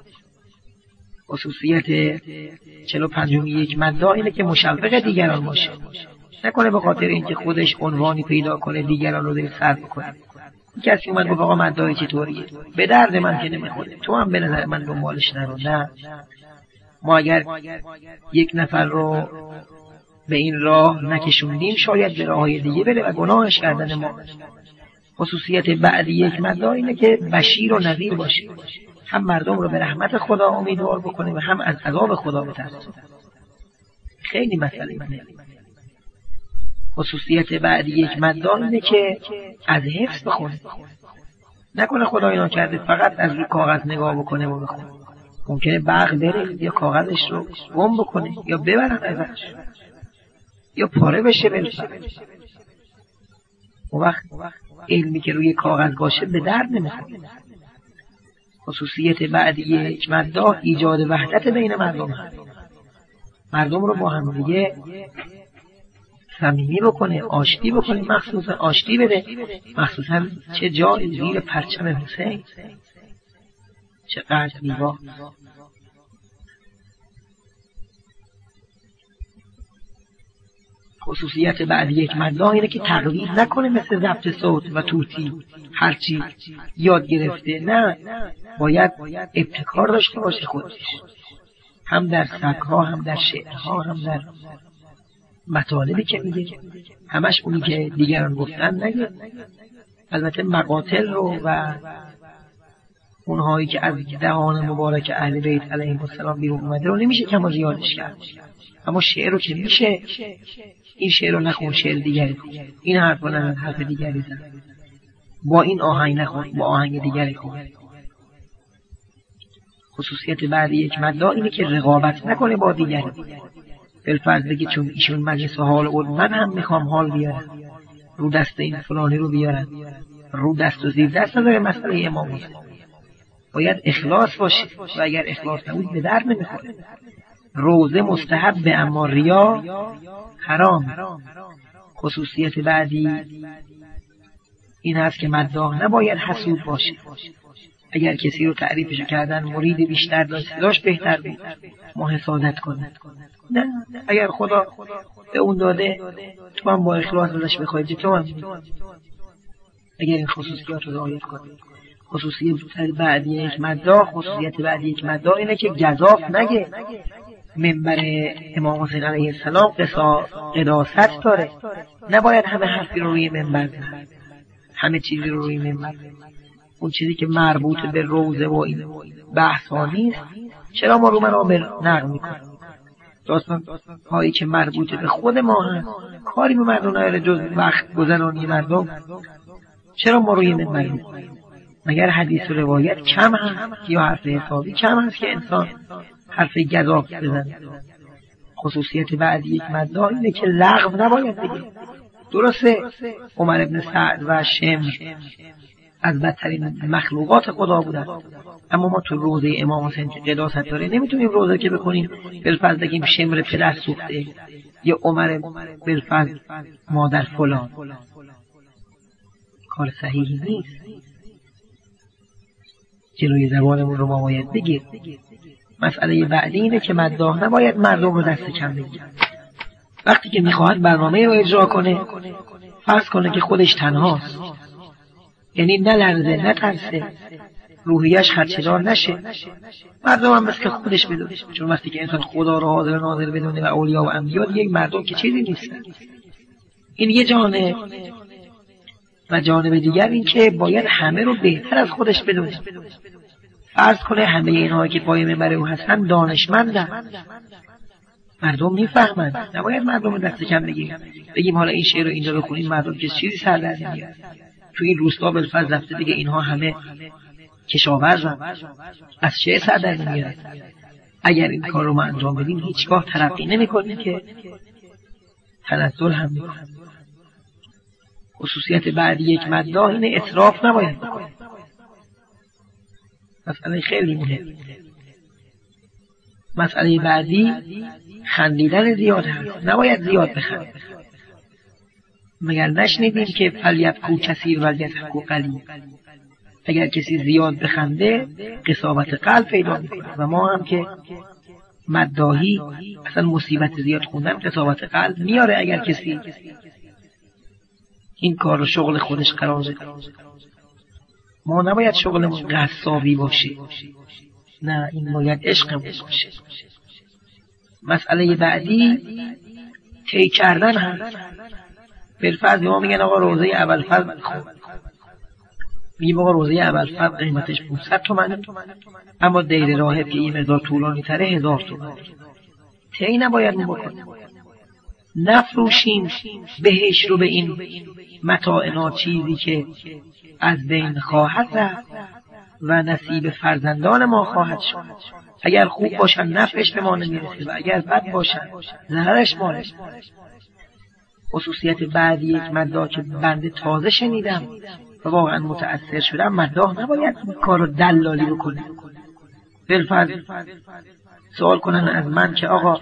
خصوصیت چهل و پنجم یک مداح اینه که مشوق دیگران باشه. نکنه به خاطر اینکه خودش عنوانی پیدا کنه دیگران رو دل سرد بکنه. کسی اومد گفت آقا مداح چطوریه؟ به درد من که نمیخوره، تو هم به نظر من دنبالش نرو. نه، ما اگر یک نفر رو به این راه نکشوندیم شاید به راههای دیگه بره و گناهش کردن ما. خصوصیت بعدی یک مداح اینه که بشیر و نذیر باشه، هم مردم رو به رحمت خدا امیدوار بکنه و هم از عذاب خدا بترسونه. خیلی مسئله مهمه. خصوصیت بعدی یک مداح اینه که از حفظ بخونه. نکنه خدا اینا کرده فقط از روی کاغذ نگاه بکنه و بخونه. ممکنه برق بره یا کاغذش رو گم بکنه یا ببرن ازش یا پاره بشه بلفر. اون وقت علمی که روی کاغذ باشه به درد نمیخوره. خصوصیت بعدی یک مداح ایجاد وحدت بین مردم هست. مردم رو با هم دیگه صمیمی بکنه، آشتی بکنه، مخصوصا آشتی بده، مخصوصا چه جای زیر پرچم حسین، چقدر زیبا. خصوصیت بعدی یک مداح اینه که تقلید نکنه مثل ضبط صوت و توتی هرچی یاد گرفته. نه، باید ابتکار داشته باشه خودش، هم در سبک‌ها، هم در شعرها، هم در مطالبی که میگه، همش اونی که دیگران گفتن نگه. البته مقاتل رو و اونهایی که از دهان مبارک اهل بیت علیهم السلام بیرون اومده رو نمیشه کم و زیادش کرد، اما شعر رو که میشه. این شعر رو نخون، شعر دیگری کن، این حرف رو نزن، حرف دیگری زن، با این آهنگ نخون، با آهنگ دیگری کن. خصوصیت بعدی یک مداح اینه که رقابت نکنه با دیگری. بالفرض بگی چون ایشون مجلس حال بود من هم میخوام حال بیارم، رو دست این فلانی رو بیارم، رو دست و زیر دست نداره. مسئله امام حسین باید اخلاص باشه و اگر اخلاص نبود به درد نمیخوره. روزه مستحب اما ریا حرام. خصوصیت بعدی این هست که مداح نباید حسود باشه. اگر کسی رو تعریفش کردن مرید بیشتر داشت صداش بهتر بود، ما حسادت کنه. نه، اگر خدا به اون داده تو هم با اخلاص ازش بخواید تو هم اگر این خصوصیات رو رعایت کنید. خصوصیت بعدی یک مداح خصوصیت بعدی یک مداح اینه که گزاف نگه. منبر امام حسین علیه السلام قداست داره، نباید همه حرفی رو روی منبر بزنه، همه چیزی رو روی منبر. اون چیزی که مربوط به روزه و این بحث ها نیست چرا ما رو منابر نقل میکنیم؟ داستان هایی که مربوط به خود ما هست کاری به مردم نداره جز وقت گذرانی مردم، چرا ما روی منبر میکنیم؟ مگر حدیث و روایت کم هست یا حرف حسابی کم هست که انسان حرف گزاف بزنه؟ خصوصیت بعدی یک مداح اینه که لغو نباید بگه. درسته عمر ابن سعد و شمر از بدترین مخلوقات خدا بودن، اما ما تو روزه امام حسین که قداست داره نمیتونیم روزه که بکنیم بالفرض بگیم شمر پدر سوخته یا عمر بالفرض مادر فلان. کار صحیحی نیست. جلوی زبانمون رو ما باید بگیر. مسئله بعدی اینه که مداح نباید مردم رو دست کم بگیره. وقتی که میخواهد برنامه رو اجرا کنه فرض کنه که خودش تنهاست، یعنی نه لرزه نه ترسه، روحیش خدشه‌دار نشه، مردم هم مثل خودش بدونه. چون وقتی که انسان خدا رو حاضر ناظر بدونه و اولیا و انبیا دیگه مردم که چیزی نیستن. این یه جانب. و جانب دیگر این که باید همه رو بهتر از خودش بدونه. فرض کنه همه اینها که پای منبر او هستن دانشمندن، مردم میفهمند. نباید مردم دست کم بگیریم بگیم حالا این شعر رو اینجا بخونیم مردم که چیزی سر در نمیاد. تو این روستا بالفرض رفته دیگه اینها همه کشاورزن، از چه سر در نمیاد؟ اگر این کار رو ما انجام بدیم هیچگاه ترقی نمی‌کنیم که تنزل هم می‌کنیم. خصوصیت بعدی یک مداح اینه اسراف نباید بکنیم. مسئله خیلی مهم. مسئله بعدی خندیدن زیاد هست. نباید زیاد بخندیم. مگر نشنیدیم که فلیبکو کثیر و لیضحکوا قلیل؟ اگر کسی زیاد بخنده قساوت قلب پیدا میکنه و ما هم که مداحی اصلا مصیبت زیاد خوندن قساوت قلب میاره. اگر کسی این کار رو شغل خودش قرار بده، ما نباید شغلمون قصابی باشه، نه این باید عشقمون باشه. مسئله بعدی طی کردن هست. بالفرض ما میگن آقا روزه ابوالفضل بخون، میگیم آقا روزه ابوالفضل قیمتش پانصد تومنه اما دیر راهب که این مقدار طولانی تره هزار تومن. طی نباید بکنیم، نفروشیم بهش رو به این متاعنا چیزی که از بین خواهد رفت و نصیب فرزندان ما خواهد شد. اگر خوب باشن نفعش به ما نمیرسه و اگر بد باشن ضررش مالش. خصوصیت بعدی یک مداح که بنده تازه شنیدم و واقعا متأثر شدم، مداح نباید کار رو دلالی بکنه. بالفرض سوال کنن از من که آقا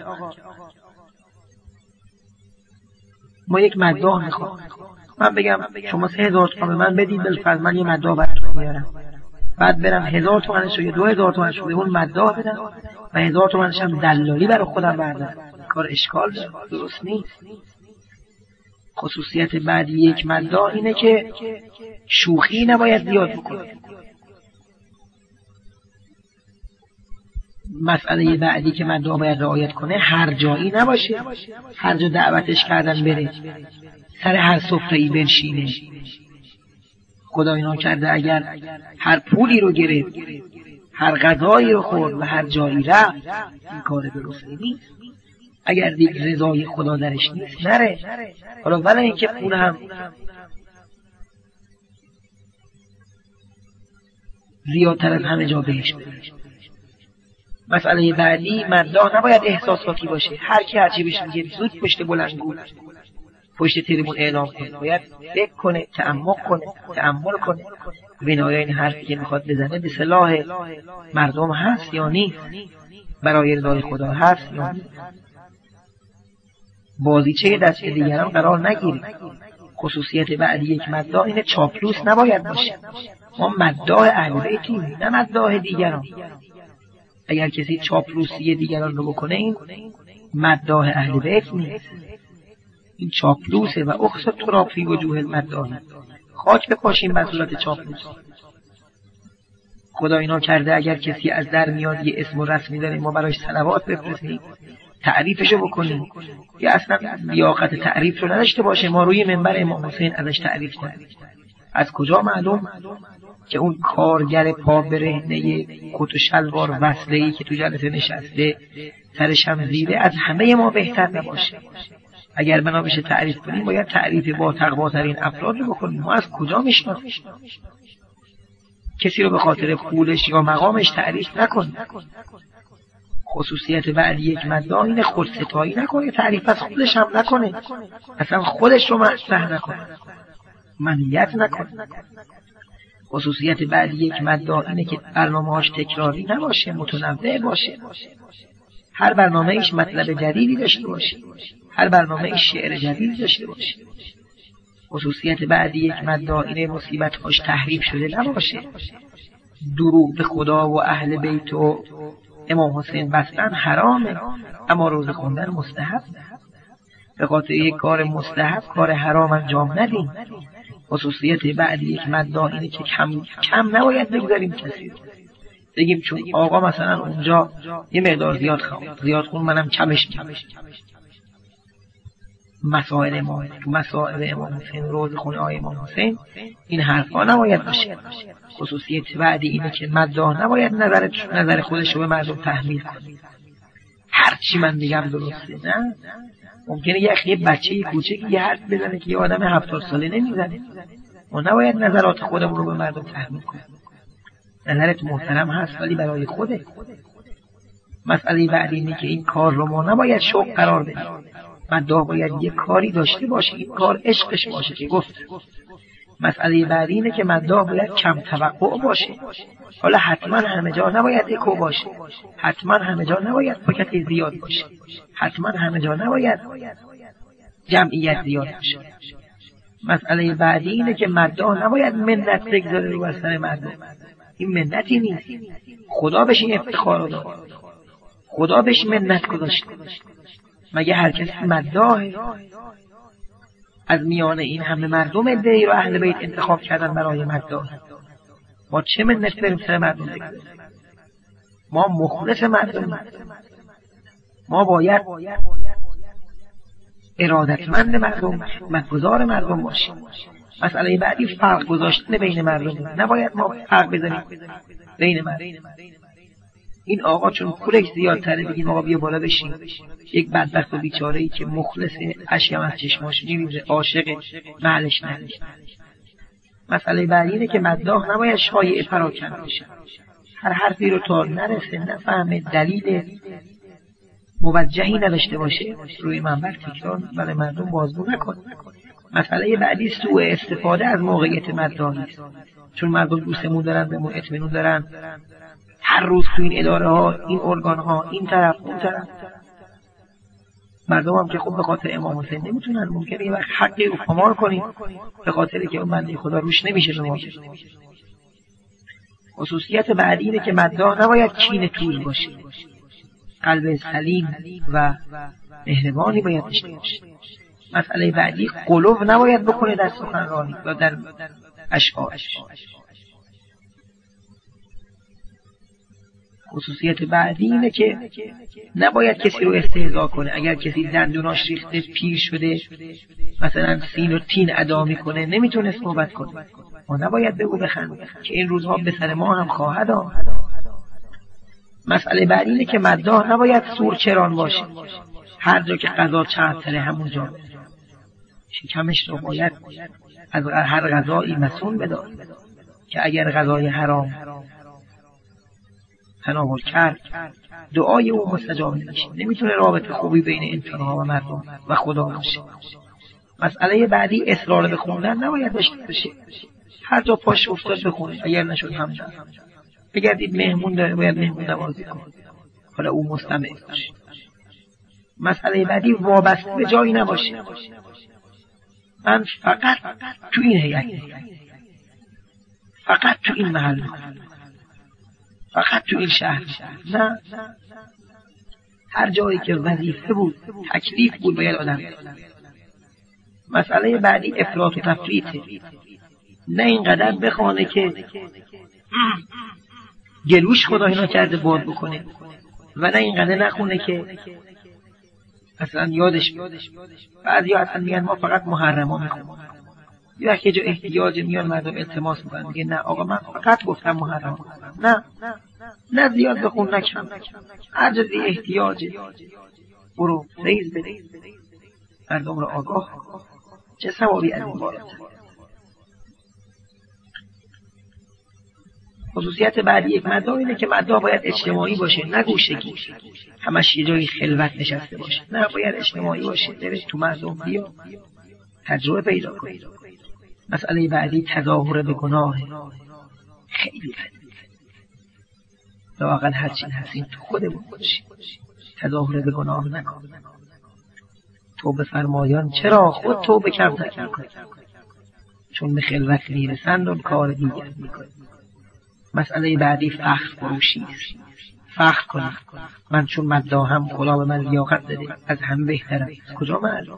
ما یک مداح میخوام، من بگم شما سه هزار تومان من بدید، بالفرض من یه مداح براتون میارم، بعد برم هزار تومنش یا دو هزار تومنش رو به اون مداح بدم و هزار تومنش هم دلالی برای خودم بردارم. کار اشکال داره، درست نیست. خصوصیت بعدی یک مداح اینه که شوخی نباید زیاد بکنه. مسئله بعدی که مداح باید رعایت کنه هر جایی نباشه، هر جا دعوتش کردن بره سر هر سفره‌ای بنشینه. خدا اینا کرده اگر هر پولی رو گرفت، هر غذایی رو خورد و هر جایی رفت، این کار درست نیست. اگر دیگه رضای خدا درش نیست نره. حالا ولی اینکه پول هم زیادتر از همه جا بهش بده. مسئله بعدی مداح نباید احساساتی باشه. هر کی هرچی بهش میگه زود پشت بلندگو پشت تریبون اعلام کنه. باید فکر کنه، تعمق کنه، تأمل کنه ببینه آیا این حرفی که میخواد بزنه به صلاح مردم هست یا نیست، برای رضای خدا هست یا نیست. بازیچه دست دیگران قرار نگیریم. خصوصیت بعدی یک مداح اینه چاپلوس نباید باشه. ما مداح اهل بیتیم نه مداح دیگران. اگر کسی چاپلوسی دیگران رو بکنه این مداح اهل بیت نیست، این چاپلوسه و اخس تراب فی وجوه المداح. خاک بپاشیم بر صورت چاپلوس. خدا اینا کرده اگر کسی از در میاد یه اسم و رسمی داره ما براش صلوات بفرستیم، تعریفشو بکنیم، یا اصلا لیاقت تعریف رو نداشته باشه، ما روی منبر امام حسین ازش تعریف کنیم. از کجا معلوم که اون کارگر پا برهنه کت و شلوار وصله‌ای که تو جلسه نشسته سرش هم زیره از همه ما بهتر نباشه؟ اگر بنا بشه تعریف کنیم باید تعریف با تقواترین افراد رو بکنیم. ما از کجا میشناسیم؟ کسی رو به خاطر پولش یا مقامش تعریف نکنیم. خصوصیت بعدی یک مداح اینه خودستایی نکنه، تعریف از خودش هم نکنه، اصلا خودش رو مطرح نکنه، منیت نکنه. خصوصیت بعدی یک مداح اینه که برنامه‌هاش تکراری نباشه، متنوع باشه، هر برنامه ایش مطلب جدیدی داشته باشه، هر برنامه ایش شعر جدیدی داشته باشه. خصوصیت بعدی یک مداح اینه مصیبت‌هاش تحریف شده نباشه، دروغ به خدا و اهل بیت و امام حسین بستن حرامه اما روزه خوندن مستحب. به خاطر یک کار مستحب کار حرام انجام ندیم. خصوصیت بعدی یک مداح اینه که کم کم نباید بگذاریم کسی بگیم چون آقا مثلا اونجا یه مقدار زیاد خواهم زیاد خون منم کمش میکنم. مسائل امام مسائل امام حسین روز خونه آی امام حسین این حرفا نباید باشه. خصوصیت بعدی اینه که مداح نباید نظر نظر خودش رو به مردم تحمیل کنه. هر چی من میگم درسته. نه، ممکنه یه یه بچه کوچکی یه حرف بزنه که یه آدم هفتاد ساله نمیزنه. ما نباید نظرات خودمون رو به مردم تحمیل کنیم. نظرت محترم هست ولی برای خوده. مسئله بعدی اینه که این کار رو ما نباید شوق قرار بدیم. مداح باید یه کاری داشته باشه، این کار عشقش باشه که گفت. مسئله بعدی اینه که مداح باید کم توقع باشه. حالا حتما همه جا نباید اکو باشه، حتما همه جا نباید پاکت زیاد باشه، حتما همه جا نباید جمعیت زیاد باشه. مسئله بعدی اینه که مداح نباید منت بگذاره رو سر مردم. این منتی نیست، خدا بهش این افتخار رو داد، خدا بهش منت گذاشته. مگه هر کسی مداحه؟ از میان این همه مردم ادعی رو اهل بیت انتخاب کردن برای مداح. ما چه منت بریم سر مردم بگذاریم؟ ما مخلص مردم، ما باید ارادتمند مردم، خدمتگزار مردم باشیم. مسئله بعدی فرق گذاشتن بین مردم. نباید ما فرق بذاریم بین مردم. این آقا چون پولش زیادتره بگیم آقا بیا بالا بشین. یک بدبخت و بیچاره‌ای که مخلص اشکم از چشماش می‌ریزه، عاشق محلش نمیشه. مسئله بعدی اینه که مداح نباید شایعه پراکنده بشه. هر حرفی رو تا نرسه، نفهمه، دلیل موجهی نداشته باشه روی منبر تکرار برای مردم بازگو نکنه. مسئله بعدی سوء استفاده از موقعیت مداحی است. چون مردم دوستمون دارن، بهمون اطمینان دارن، هر روز تو این اداره ها، این ارگان ها، این طرف اون طرف، مردم هم که خب به خاطر امام حسین نمیتونن، ممکنه یه وقت حقی رو پامال کنیم به خاطر که اون بنده خدا روش نمیشه به ما. خصوصیت بعدی اینه که مداح نباید کینه توز باشه، قلب سلیم و مهربانی باید داشته باشه. مسئله بعدی غلو نباید بکنه در سخنرانی و در اشعارش. خصوصیت بعدی اینه که نباید کسی رو استهزا کنه. اگر کسی دندوناش ریخته، پیر شده، مثلا سین و تین ادا میکنه، نمیتونه صحبت کنه، ما نباید به او بخندیم که این روزها به سر ما هم خواهد آمد. مسئله بعدی اینه که مداح نباید سورچران باشه. هر جا که غذا چرتره همونجا شکمش رو باید از هر غذایی مسون بدار که اگر غذای حرام تناول کرد دعای او مستجاب نمیشه. نمیتونه رابطه خوبی بین انسان‌ها و مردم و خدا باشه. مسئله بعدی اصرار به خوندن نباید داشته باشه. هر جا پاش افتاد بخونه، اگر نشد هم دار. اگر دید مهمون داره باید مهمون نوازی کنه، حالا او مستمع باشه. مسئله بعدی وابسته به جایی نباشه. من فقط تو این هیئت، فقط تو این محل، فقط تو این شهر. نه، هر جایی که وظیفه بود، تکلیف بود، باید آدم. مسئله بعدی افراط و تفریطه. نه اینقدر بخوانه که گلوش خدای نکرده باد بکنه و نه اینقدر نخونه که اصلا یادش بیاد. بعضی ها اصلا میگن ما فقط محرما میخونیم. یه وقت یه جا احتیاج میان مردم التماس میکنن، میگه نه آقا من فقط گفتم محرم. نه نه زیاد بخون، نه کم. هر جا احتیاجه برو ریز بده، مردم رو آگاه. چه ثوابی از این بالاتر. خصوصیت بعدی یک مداح اینه که مداح باید اجتماعی باشه، نه گوشگی، همش یه جایی خلوت نشسته باشه. نه، باید اجتماعی باشه، بره تو مردم، بیا تجربه پیدا کنید. مسئله بعدی تظاهر به گناه. خیلی بده، لااقل هرچی هستیم تو خودمون باشیم، تظاهر به گناه نکن. توبه فرمایان چرا خود توبه کم نکن، چون به خلوت میرسند و کار دیگر میکنند. مسئله بعدی فخر فروشی است. فخر کنید من چون مداحم خدا به من لیاقت داده، از همه بهترم. کجا معلوم؟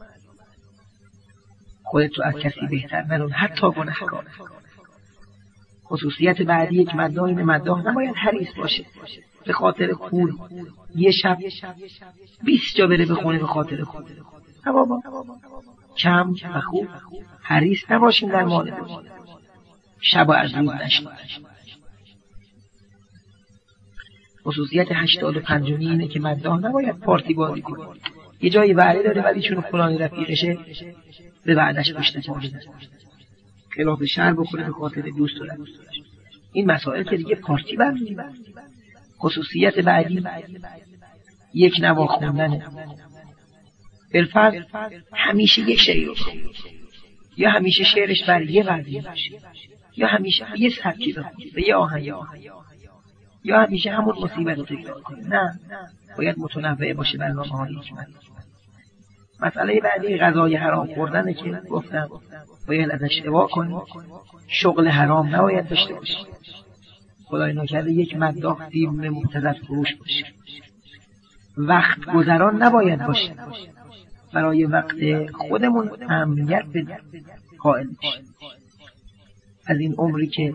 خودت رو از کسی بهتر ندون، حتی گناهکار. خصوصیت بعدی یک مداح اینه مداح نباید حریص باشه به خاطر پول یه شب بیست جا بره بخونه به خاطر پول. نه بابا، کم و خوب. حریص نباشیم در مال دنیا، شب و از روز نشناسیم. خصوصیت هشتاد و پنجمی اینه که مداح نباید پارتی بازی کنه. یه جایی وعده داره ولی چون فلانی رفیقشه به وعدش پشت پا بزنه، خلاف شرع بکنه به خاطر دوست و دوستش. این مسائل که دیگه پارتی برمی‌گیره. خصوصیت بعدی یک نوا خوندنه. بالفرض همیشه یک شعر رو بخونه، یا همیشه شعرش بر یه قضیه باشه، یا همیشه یه سبکی بخونه به یه آهنگ، یا همیشه همون مصیبت رو تکرار کنه. نه، باید متنوع باشه برنامه‌های حکمت. مسئله بعدی غذای حرام خوردنه که گفتم باید ازش اشتباه کنی. شغل حرام نباید داشته باشی. خدای نکرده یک مداح فیلم مبتذل فروش باشه. وقت گذران نباید باشه. برای وقت خودمون امنیت بده، قائل بشیم از این عمری که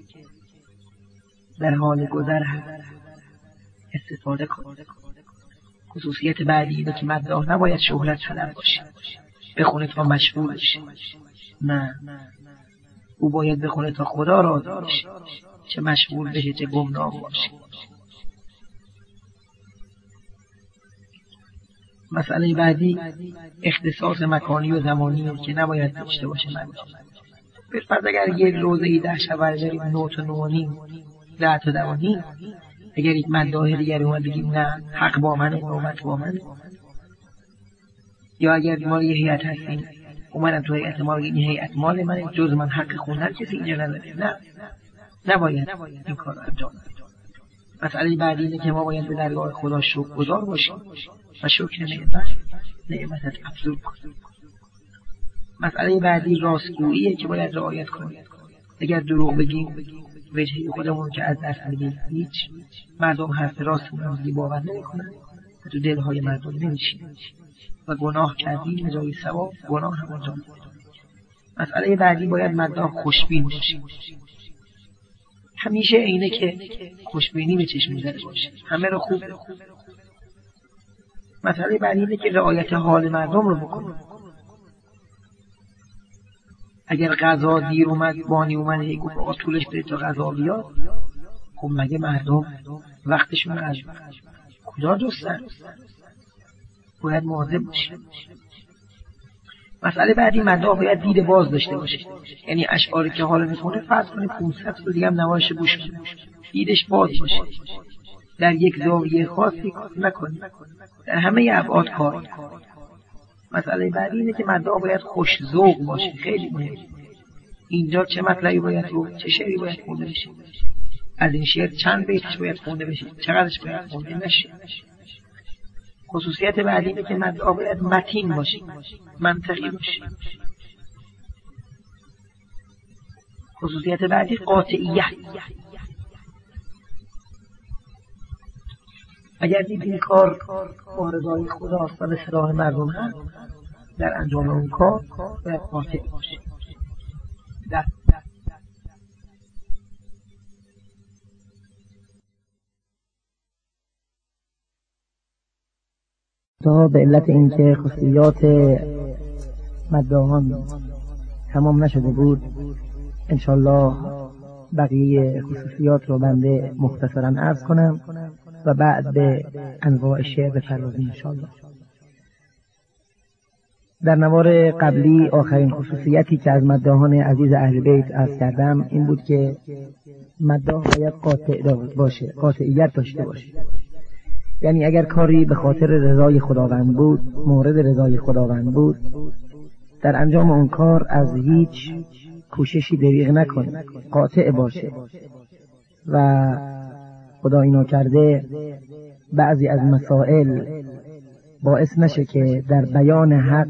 در حال گذر هست استفاده کن. خصوصیت بعدی اینه که مداح نباید شهرت طلب باشه، بخونه تا مشهور بشه. نه، او باید بخونه تا خدا راضی بشه، چه مشهور بشه چه گمنام باشه. مسئله بعدی اختصاص مکانی و زمانی که نباید داشته باشه. پس اگر یک روزه‌ای ده شب بریم نوت و نوانیم ده تا دوانیم، اگر یک مداح دیگر اومد بگیم نه حق با منه، نوبت با منه، یا اگر ما یه هیئت هستیم اومدن تو هیئت ما این هیئت مال منه، جز من حق خوندن کسی اینجا نداره، نه، نباید این کار رو انجام بدیم. مسئله بعدی اینه که ما باید به درگاه خدا شکرگزار باشیم و شکر نعمت نعمتت افزون کنیم. مسئله بعدی راستگوییه که باید رعایت کنیم. اگر دروغ بگیم وجهه خودمون که از دست میدیم، هیچ مردم حرف راستمون رو دیگه باور نمی‌کنن و تو دلهای مردم نمیشینه و گناه کردیم به جای ثواب گناه هم انجام میدیم. مسئله بعدی باید مداح خوشبین باشیم. همیشه اینه که خوشبینی به چشم می‌زنه باشه، همه رو خوب. مسئله بعدی اینه که رعایت حال مردم رو بکنیم. اگر غذا دیر اومد، بانی اومد هی گفت آقا طولش بده تا غذا بیاد، خب مگه مردم وقتشون از کجا جستن؟ باید مواظب باشیم. مسئله بعدی مداح باید دید باز داشته باشه، یعنی اشعاری که حالا میخونه فرض کنه پانصد سال دیگه هم نوارش گوش کنه، دیدش باز باشه، در یک زاویه خاصی کار نکنه، در همه ابعاد کار. مسئله بعدی اینه که مداح باید خوش ذوق باشه، خیلی مهمه. اینجا چه مطلبی باید رو، چه شعری باید خونده بشه، از این شعر چند بیتش باید خونده بشه، چقدرش باید خونده نشه. خصوصیت بعدی اینه که مداح باید متین باشه، منطقی باشه. خصوصیت بعدی قاطعیت. اگر دید این کار با رضای خداست و به صلاح مردم هست، در انجام اون کار باید قاطع باشه. در تا به علت اینکه خصوصیات مداحان تمام نشده بود، انشالله بقیه خصوصیات رو بنده مختصرا عرض کنم و بعد به انواع شعر بپردازیم انشالله. در نوار قبلی آخرین خصوصیتی که از مداحان عزیز اهل بیت عرض کردم این بود که مداح باید قاطع باشه، قاطعیت داشته باشه. یعنی اگر کاری به خاطر رضای خداوند بود، مورد رضای خداوند بود، در انجام اون کار از هیچ کوششی دریغ نکنه، قاطع باشه و خدا اینو کرده بعضی از مسائل باعث نشه که در بیان حق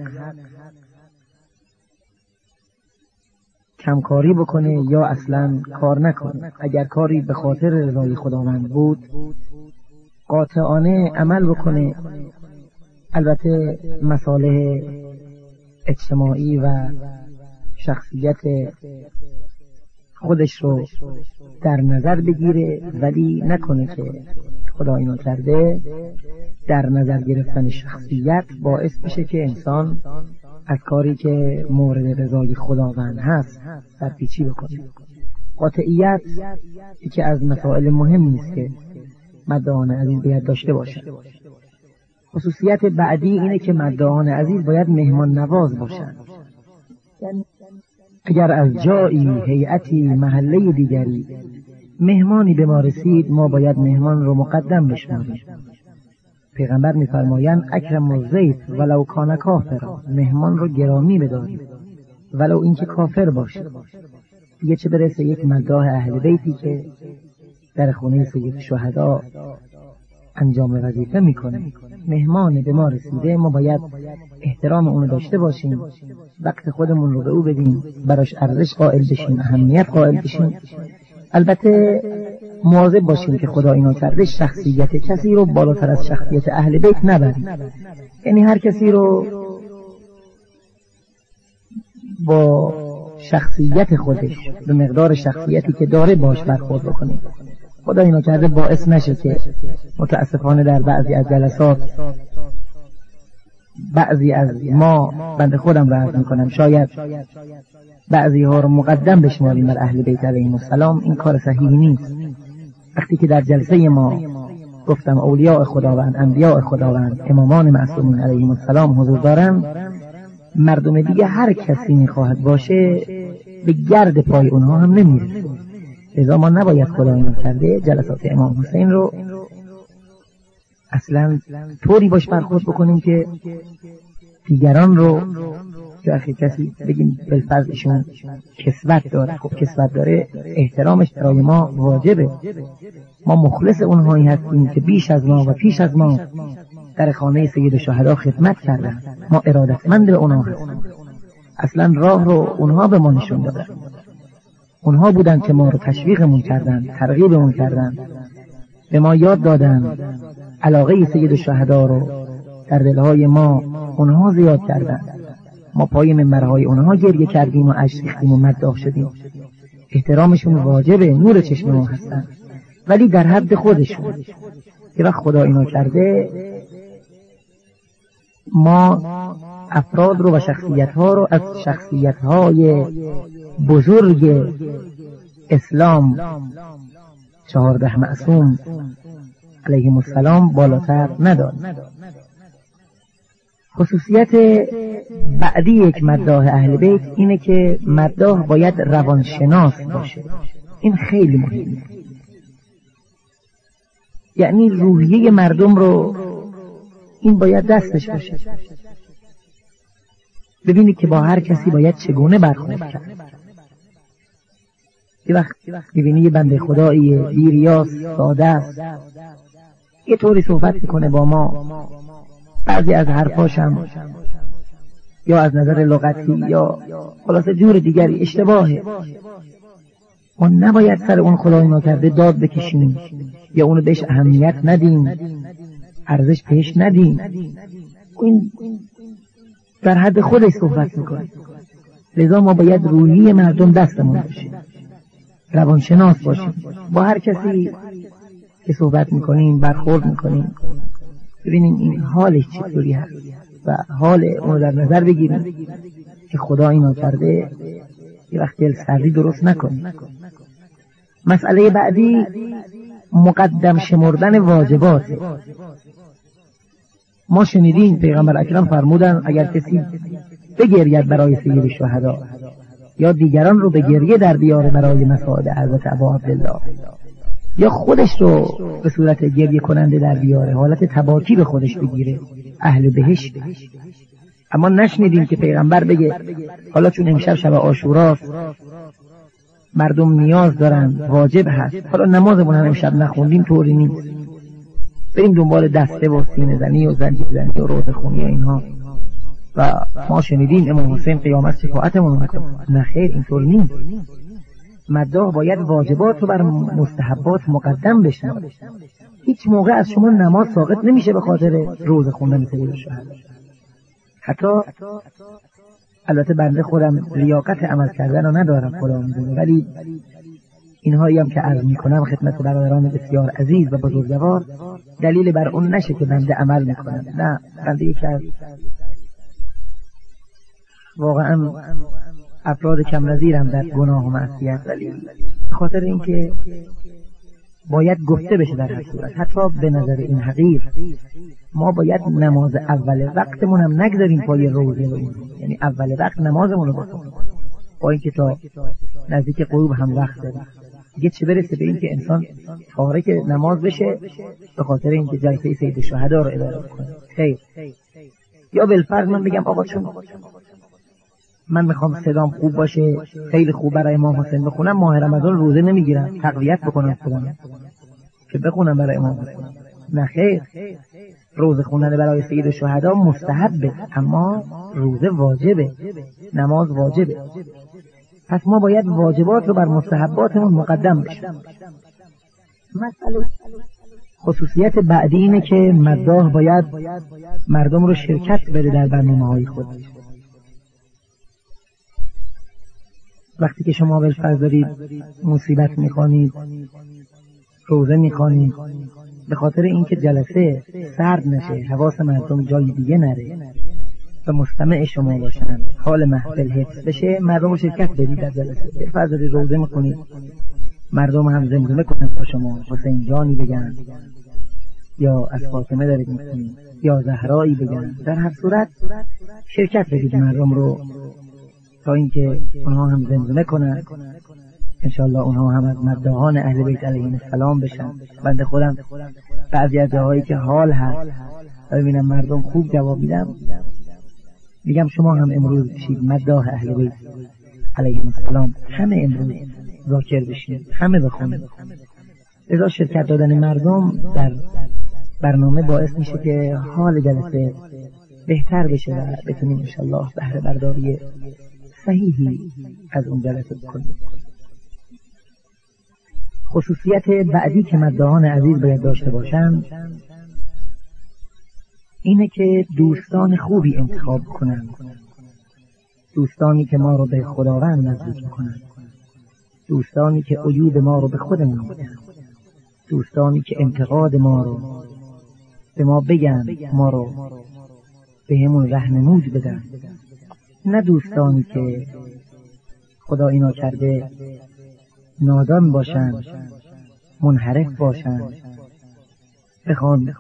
کمکاری بکنه یا اصلا کار نکنه. اگر کاری به خاطر رضای خداوند بود قاطعانه عمل بکنه. البته مصالح اجتماعی و شخصیت خودش رو در نظر بگیره، ولی نکنه که خدا اینو کرده در نظر گرفتن شخصیت باعث بشه که انسان از کاری که مورد رضای خداوند هست سرپیچی بکنه. قاطعیت یکی از مسائل مهمی است که مداحان عزیز باید داشته باشند. خصوصیت بعدی اینه که مداحان عزیز باید مهمان نواز باشند. یعنی اگر از جایی، هیئتی، محله دیگری مهمانی به ما رسید، ما باید مهمان رو مقدم بشماریم. پیغمبر می‌فرمایند اکرم الضیف ولو کان کافرا، مهمان رو گرامی بدارید ولو اینکه کافر باشه. دیگه چه برسه یک مداح اهل بیتی که در خونه سید شهدا انجام وظیفه میکنه. مهمان به ما رسیده، ما باید احترام اونو داشته باشیم، وقت خودمون رو به او بدیم، براش ارزش قائل بشیم، اهمیت قائل بشیم. البته مواظب باشیم که خدا اینا کرده شخصیت کسی رو بالاتر از شخصیت اهل بیت نبریم. یعنی هر کسی رو با شخصیت خودش به مقدار شخصیتی که داره باش برخورد بکنیم. خدا اینا کرده باعث نشه که متاسفانه در بعضی از جلسات بعضی از ما، بنده خودم رو عرض میکنم، شاید بعضی ها رو مقدم بشماریم بر اهل بیت علیهم السلام. این کار صحیحی نیست. وقتی که در جلسه ما گفتم اولیاء خداوند، انبیاء خداوند، امامان معصومین علیهم السلام حضور دارن، مردم دیگه هر کسی میخواهد باشه به گرد پای اونها هم نمیرسه. لذا ما نباید خدا اینا کرده جلسات امام حسین رو اصلا طوری باش برخورد بکنیم که دیگران رو که اخی کسی بگیم بالفرض ایشون کسوت داره. خب کسوت داره، احترامش برای ما واجبه. ما مخلص اونهایی هستیم که بیش از ما و پیش از ما در خانه سید شهدا خدمت کردن. ما ارادتمند به اونها هستیم. اصلا راه رو اونها به ما نشون دادن. اونها بودن که ما رو تشویقمون کردن، ترغیبمون کردن، به ما یاد دادن علاقه سید شهدا رو در دلهای ما اونها زیاد کردن. ما پای منبرهای اونها گریه کردیم و اشک ریختیم و مداح شدیم. احترامشون واجبه، نور چشم ما هستن، ولی در حد خودشون. که وقت خدا اینا کرده ما افراد رو و شخصیت ها رو از شخصیت های بزرگ اسلام چهارده معصوم علیهم السلام بالاتر نداد. خصوصیت بعدی یک مداح اهل بیت اینه که مداح باید روانشناس باشه. این خیلی مهمه. یعنی روحیه مردم رو این باید دستش باشه. ببینید که با هر کسی باید چگونه برخورد کرد. یه وقت ببینید یه بنده خدایی بیریاس ساده است، یه طوری صحبت میکنه با ما، بعضی از حرفاش هم یا از نظر لغتی یا خلاصه جور دیگری اشتباهه. ما نباید سر اون خدای ما کرده داد بکشیم یا اونو بهش اهمیت ندیم، ارزش بهش ندیم. این در حد خودش صحبت میکنه. لذا ما باید روحی مردم دستمون باشه، روانشناس باشیم. با هر کسی که صحبت میکنیم، برخورد میکنیم، ببینیم این حالش چطوری هست و حال اونو در نظر بگیریم که خدا اینو کرده یه وقت دل سردی درست نکنیم. مسئله بعدی مقدم شمردن واجبات. ما شنیدیم پیغمبر اکرم فرمودن اگر کسی بگرید برای سید شهدا یا دیگران رو به گریه در بیاره برای مساعد حضرت ابا عبدالله یا خودش رو به صورت گریه کننده در بیاره، حالت تباکی به خودش بگیره، اهل بهشت. اما نشنیدیم که پیغمبر بگه حالا چون امشب شب عاشوراست مردم نیاز دارن، واجب هست، حالا نمازمون هم امشب نخوندیم، طوری نیست بریم دنبال دسته و سینه زنی و زنجیر زنی و روزه خونی و اینها. و ما شنیدیم امام حسین قیامت شفاعتمون میکنه. نه خیر، اینطور نیست. مداح باید واجبات رو بر مستحبات مقدم بشن. هیچ موقع از شما نماز ساقط نمیشه به خاطر روزه خوندن سید شهدا. حتی البته بنده خودم لیاقت عمل کردن رو ندارم، خدا میدونه، ولی اینهایی هم که عرض میکنم خدمت برادران بسیار عزیز و بزرگوار دلیل بر اون نشه که بنده عمل میکنم. نه، بنده یکی از واقعا افراد کم نظیرم در گناه و معصیت، ولی خاطر اینکه باید گفته بشه در هر صورت. حتی به نظر این حقیر ما باید نماز اول وقتمون هم نگذاریم پای روزه و این، یعنی اول وقت نمازمون رو بخونیم با اینکه تا نزدیک غروب هم وقت داریم. دیگه چه برسه به اینکه انسان تارک نماز بشه به خاطر اینکه جلسه سید شهدا رو اداره کنه. خیر، یا بالفرض من بگم آقا چون من میخوام صدام خوب باشه، خیلی خوب برای امام حسین بخونم، ماه رمضان روزه نمیگیرم، تقویت بکنم خودم که بخونم برای امام حسین. نه خیر، روزه خوندن برای سید شهدا مستحبه، اما روزه واجبه، نماز واجبه. پس ما باید واجبات رو بر مستحباتمون مقدم بشیم. مسئله خصوصیت بعدی اینه که مداح باید مردم رو شرکت بده در برنامه‌های خود. وقتی که شما بالفرض دارید مصیبت میخوانید، روزه میخوانید، به خاطر اینکه جلسه سرد نشه، حواس مردم جای دیگه نره و مستمع شما باشن، حال محفل حفظ بشه، مردم رو شرکت بدید در جلسه. بالفرض دارید روزه میخونید، مردم هم زمزمه کنن با شما، حسین جانی بگن، یا از فاطمه دارید میخونید، یا زهرایی بگن. در هر صورت شرکت بدید مردم رو تا اینکه اونها هم زمزمه کنن، انشاءالله اونها هم از مداحان اهل بیت علیهم السلام بشن. بنده خودم بعضی از جاهایی که حال هست و ببینم مردم خوب جواب میدم، میگم شما هم امروز بشید مداح اهل بیت علیهم السلام، همه امروز ذاکر بشید، همه بخونید. لذا شرکت دادن مردم در برنامه باعث میشه که حال جلسه بهتر بشه و بتونیم انشاءالله بهره برداری صحیحی از اون جلسه بکنیم. خصوصیت بعدی که مداحان عزیز باید داشته باشن اینه که دوستان خوبی انتخاب کنن، دوستانی که ما رو به خداوند نزدیک کنن، دوستانی که عیوب ما رو به خودمون بدن، دوستانی که انتقاد ما رو به ما بگن، ما رو به همون راهنمود بدن، نه دوستانی که خدا اینا کرده نادان باشن، منحرف باشن، بخوان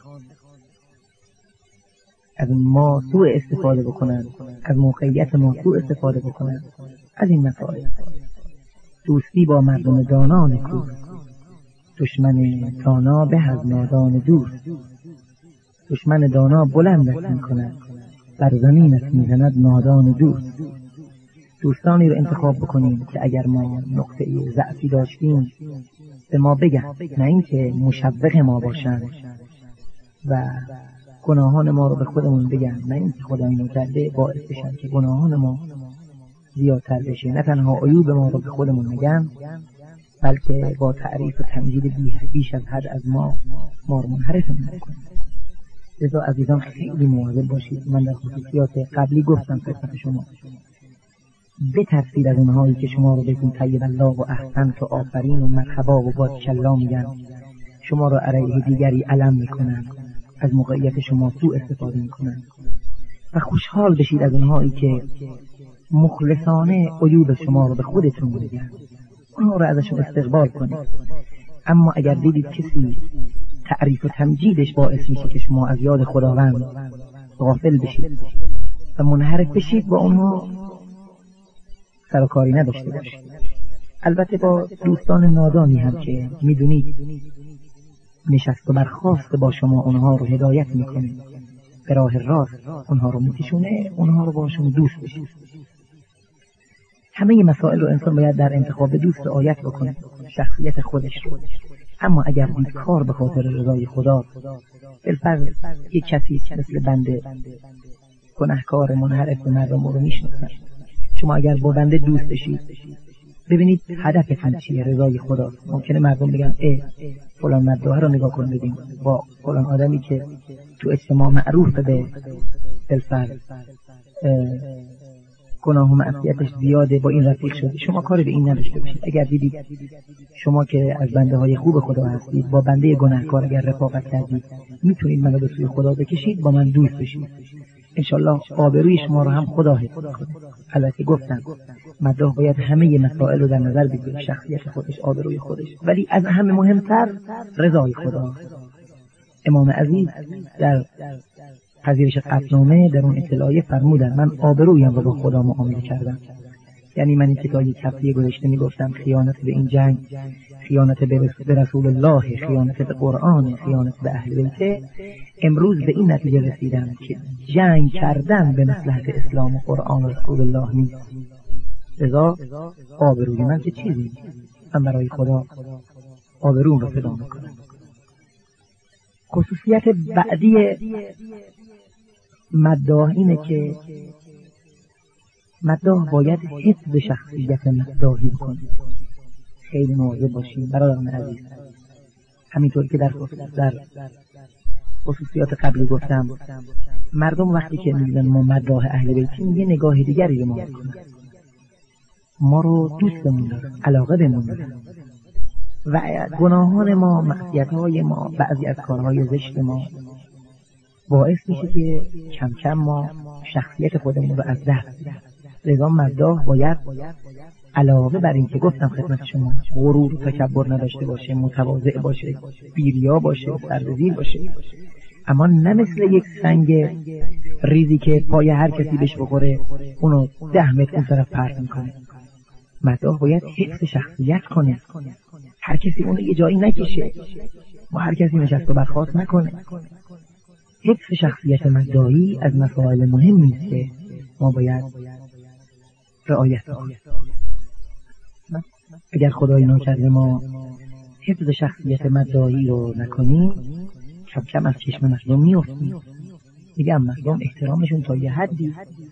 از ما سوء استفاده بکنن، از موقعیت ما سوء استفاده بکنن. از این مسائل دوستی با مردم دانا نکوست، دشمن دانا به از نادان دوست. دشمن دانا بلندت میکند، بر زمینت میزند نادان دوست. دوستانی رو انتخاب بکنیم که اگر ما نقطه ضعفی داشتیم به ما بگن، نه اینکه مشوق ما باشن و گناهان ما رو به خودمون بگن، نه اینکه خدا اینو کرده باعث بشن که گناهان ما زیادتر بشه. نه تنها عیوب ما رو به خودمون میگن، بلکه با تعریف و تمجید بیش از حد از ما ما رو منحرف میکنن. لذا عزیزان خیلی مواظب باشید. من در خصوصیات قبلی گفتم خدمت شما، بترسید از اونهایی که شما رو بگون طیب الله و احسنت و آفرین و مرحبا و بارکالله میگن، شما رو علیه دیگری علم میکنن، از موقعیت شما سوء استفاده میکنن. و خوشحال بشید از اونهایی که مخلصانه عیوب شما رو به خودتون میگن، اونها رو ازشون استقبال کنید. اما اگر دیدید کسی تعریف و تمجیدش باعث میشه که شما از یاد خداوند غافل بشید و منحرف بشید، با اونها سر و کاری نداشته باشید. البته با دوستان نادانی هم که میدونید نشست و برخاست با شما اونها رو هدایت میکنه، به راه راست اونها رو میکشونه، اونها رو باشون دوست بشید. همه مسائل رو انسان باید در انتخاب دوست رعایت بکنه، شخصیت خودش رو. اما اگر دید کار به خاطر رضای خدا، بالفرض یک کسی مثل بنده گناهکار منحرف مردم رو میشناسن، شما اگر با بنده دوست بشید، ببینید هدفتون چیه، رضای خدا. ممکنه مردم بگن اه فلان مدعا رو نگاه کن ببین، با فلان آدمی که تو اجتماع معروف به بالفرض گناه و معصیتش زیاده، با این رفیق شده. شما کاری به این نداشته باشید. اگر دیدید شما که از بنده های خوب خدا هستید، با بنده گناهکار اگر رفاقت کردید، میتونید منو به سوی خدا بکشید، با من دوست بشید. انشالله آبروی شما رو هم خدا حفظ کنه. البته گفتم مداح باید همه مسائل رو در نظر بگیره، شخصیت خودش، آبروی خودش، ولی از همه مهمتر رضای خدا. امام عزیز در پذیرش قطعنامه در اون اطلاعیه فرمودن من آبرویم رو با خدا معامله کردم. یعنی من این که تا یک هفته گذشته میگفتم خیانت به این جنگ، خیانت به رسول الله، خیانت به قرآن، خیانت به اهل بیت، امروز به این نتیجه رسیدم که جنگ کردن به مصلحت اسلام و قرآن و رسول الله نیست. لذا آبروی من که چیزی، من برای خدا آبروم رو فدا میکنم. خصوصیت بعدی مداح اینه که مداح باید حفظ شخصیت مداحی بکنه. خیلی مواظب باشیم برادران عزیز. همینطور که در در خصوصیات قبلی گفتم، مردم وقتی که می‌بینن ما مداح اهل بیتیم یه نگاه دیگری به ما میکنن، ما رو دوستمون دارن، علاقه بهمون دارن و گناهان ما، معصیت‌های ما، بعضی از کارهای زشت ما باعث میشه که کم کم ما شخصیت خودمون رو از دست بدیم. لذا مداح باید علاوه بر این که گفتم خدمت شما غرور و تکبر نداشته باشه، متواضع باشه، بیریا باشه، سربزیر باشه، اما نه مثل یک سنگ ریزی که پای هر کسی بهش بخوره اونو ده متر اون طرف پرت میکنه. مداح باید حفظ شخصیت کنه، هر کسی اونو یه جایی نکشه، با هر کسی نشست و برخاست نکنه. حفظ شخصیت مداحی از مسائل مهمی است که ما باید رعایت کنیم. اگر خدای ناکرده ما حفظ شخصیت مداحی رو نکنیم، کم کم از چشم مردم میافتیم. میگم مردم احترامشون تا یه حدی،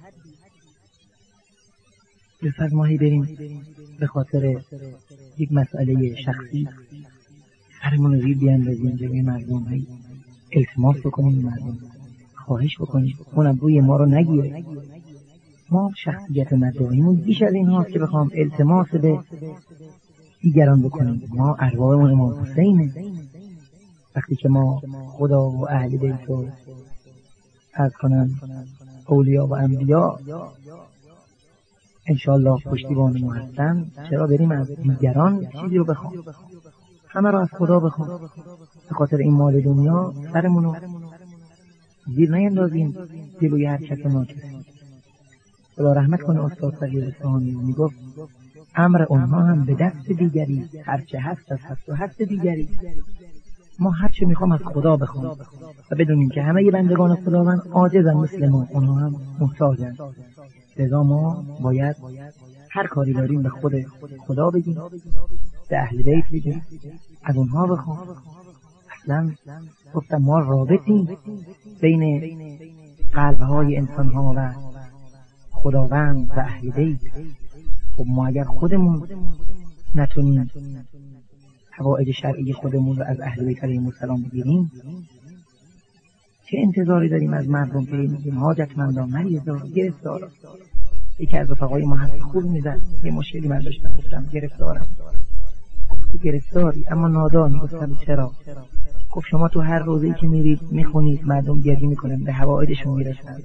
بفرض ما هی بریم به خاطر یک مسئله شخصی سرمون رو زیر بیاندازیم جلوی مردم، هی التماس بکنیم مردم، خواهش بکنیم، اونم روی ما رو نگیره. ما شخصیت مداحیمون بیش از این هاست که بخوام التماس به دیگران بکنیم. ما ارواحمون امام حسینه. وقتی که ما خدا و اهل بیت رو عرض کنم اولیا و انبیا انشاءالله پشتیبان ما هستن، چرا بریم از دیگران چیزی رو بخوام؟ همه رو از خدا بخوام. به خاطر این مال دنیا سرمون رو زیر نیندازیم جلوی هر کس ناکسی. خدا رحمت کنه استاد صغیر اصفهانی میگفت امر اونها هم به دست دیگری، هرچه هست از هست و هست دیگری. ما هرچه میخوام از خدا بخوام و بدونیم که همه ی بندگان خداوند عاجزن مثل ما، اونها هم محتاجن. لذا ما باید هر کاری داریم به خود خدا بگیم، به اهل بیت بگیم، از اونها بخوام. اصلا گفتم ما رابطیم بین قلبهای انسانها و خداوند و اهل بیت. خب ما اگر خودمون نتونیم حوائج شرعی خودمون رو از اهل بیت علیهم السلام بگیریم، چه انتظاری داریم از مردم که میگیم حاجتمندان، مریضا، گرفتار؟ یکی از رفقای ما حرف خوب میزد، یه مشکلی من داشتم، گفتم گرفتارم. گفت گرفتاری اما نادانی. گفتم چرا؟ گفت شما تو هر روزی که میرید میخونید مردم گریه میکنن، به حوائجشون میرسن،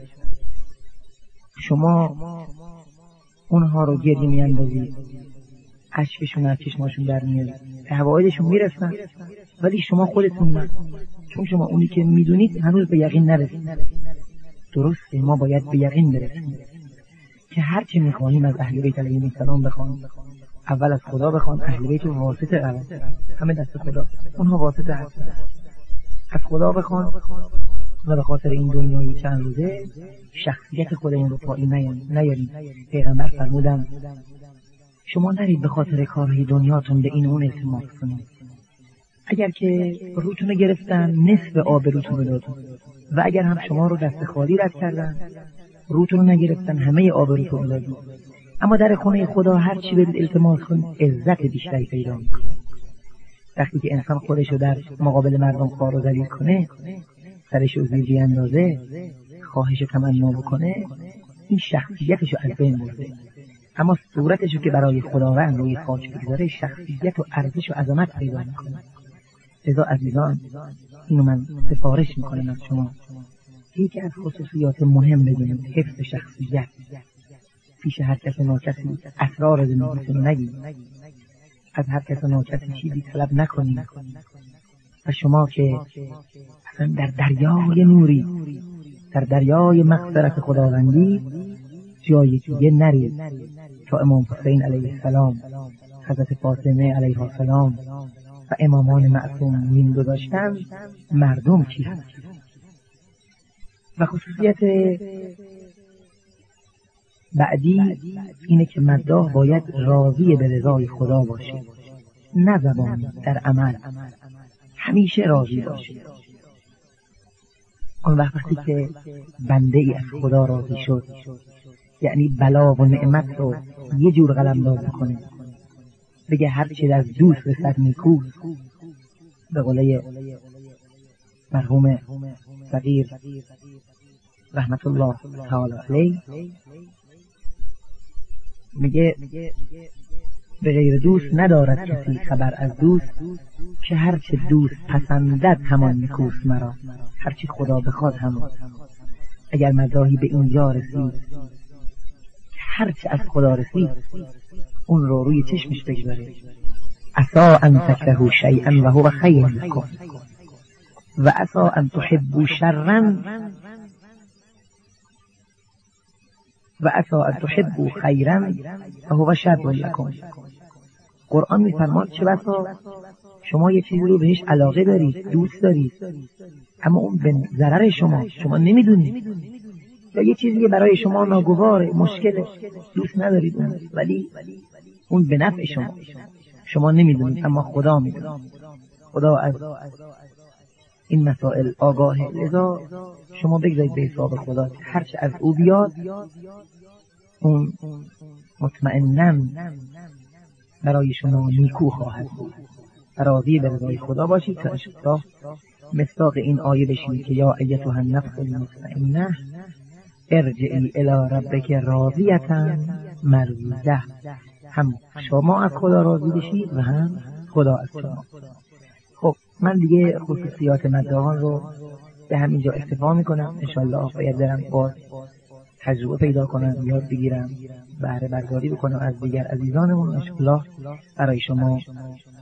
شما اونها رو گریه میاندازید، اشکشون از چشماشون در میاد، به حوائجشون میرسن، ولی شما خودتون نه، چون شما اونی که میدونید هنوز به یقین نرسید. درسته، ما باید به یقین برسیم که هر چه میخواهیم از اهل بیت علیهم السلام بخوان، اول از خدا بخوان. اهل بیت و واسطه اول، همه دست خدا، اونها واسطه هستن. از خدا بخوان و به خاطر این دنیای چند روزه شخصیت خودمون رو پایین نیاریم. پیغمبر فرمودن شما نرید به خاطر کارهای دنیاتون به این اون التماس کنید. اگر که روتون رو گرفتن نصف آبروتون رو دادن و اگر هم شما رو دست خالی رد کردن، روتون رو نگرفتن، همه آبروتون رو دادن. اما در خونه خدا هر چی برید التماس کنید عزت بیشتری پیدا میکنه. وقتی که انسان خودش رو در مقابل مردم خوار و ذلیل کنه، سرش رو زیر بیاندازه، خواهش تمنا بکنه، این شخصیتش رو از بین برده. اما صورتش رو که برای خداوند روی خاک بگذاره، شخصیت و ارزش و عظمت پیدا میکنه. لذا عزیزان، اینو من سفارش میکنم از شما یکی از خصوصیات مهم بدونید حفظ شخصیت. پیش هر کس ناکسی اسرار زندگیتون رو نگید، از هر کس ناکسی چیزی طلب نکنید و شما که اصلا در دریای نوری، در دریای مغفرت خداوندی، جای دیگه نرید تا امام حسین علیه السلام، حضرت فاطمه علیها السلام و امامان معصومین گذاشتن مردم کی هست. و خصوصیت بعدی اینه که مداح باید راضی به رضای خدا باشه، نه زبانی، در عمل همیشه راضی باشه. اون وقتی که بنده ای از خدا راضی شد، یعنی بلا و نعمت رو یه جور قلمداد کنه، بگه هر چی از دوست رسد نیکوست، به قوله مرحوم صغیر رحمت الله تعالی علیه میگه به غیر دوست ندارد کسی خبر از دوست، که هرچه دوست پسندد همان نیکوست مرا، هرچی خدا بخواد همان. اگر مداحی به اینجا رسید که هرچه از خدا رسید اون رو روی چشمش بگذاره، عسا ان تکرهوا شیئا و هو خیر لکم و عسا ان تحبوا شرا و عسا ان تحبوا خیرا و هو شر لکم. قرآن میفرماد چه بسا شما یه چیزی رو بهش علاقه دارید، دوست دارید، اما اون به ضرر شما، شما نمیدونید، یا یه چیزی برای شما ناگواره، مشکله، دوست ندارید اون، ولی اون به نفع شما، شما نمیدونید اما خدا میدونه. خدا از این مسائل آگاهه، لذا شما بگذارید به حساب خدا، هرچه از او بیاد اون مطمئناً برای شما نیکو خواهد بود. راضی به رضای خدا باشید تا مصداق این آیه بشید که یا ایتها النفس المطمئنه ارجعی الی ربک راضیة مرضیة. هم شما از خدا راضی بشید و هم خدا از شما. خب من دیگه خصوصیات مداحان رو به همینجا اکتفا میکنم. انشالله باید برم باز تجربه پیدا کنم، یاد بگیرم، بهره برداری بکنم از دیگر عزیزانمون. انشالله برای شما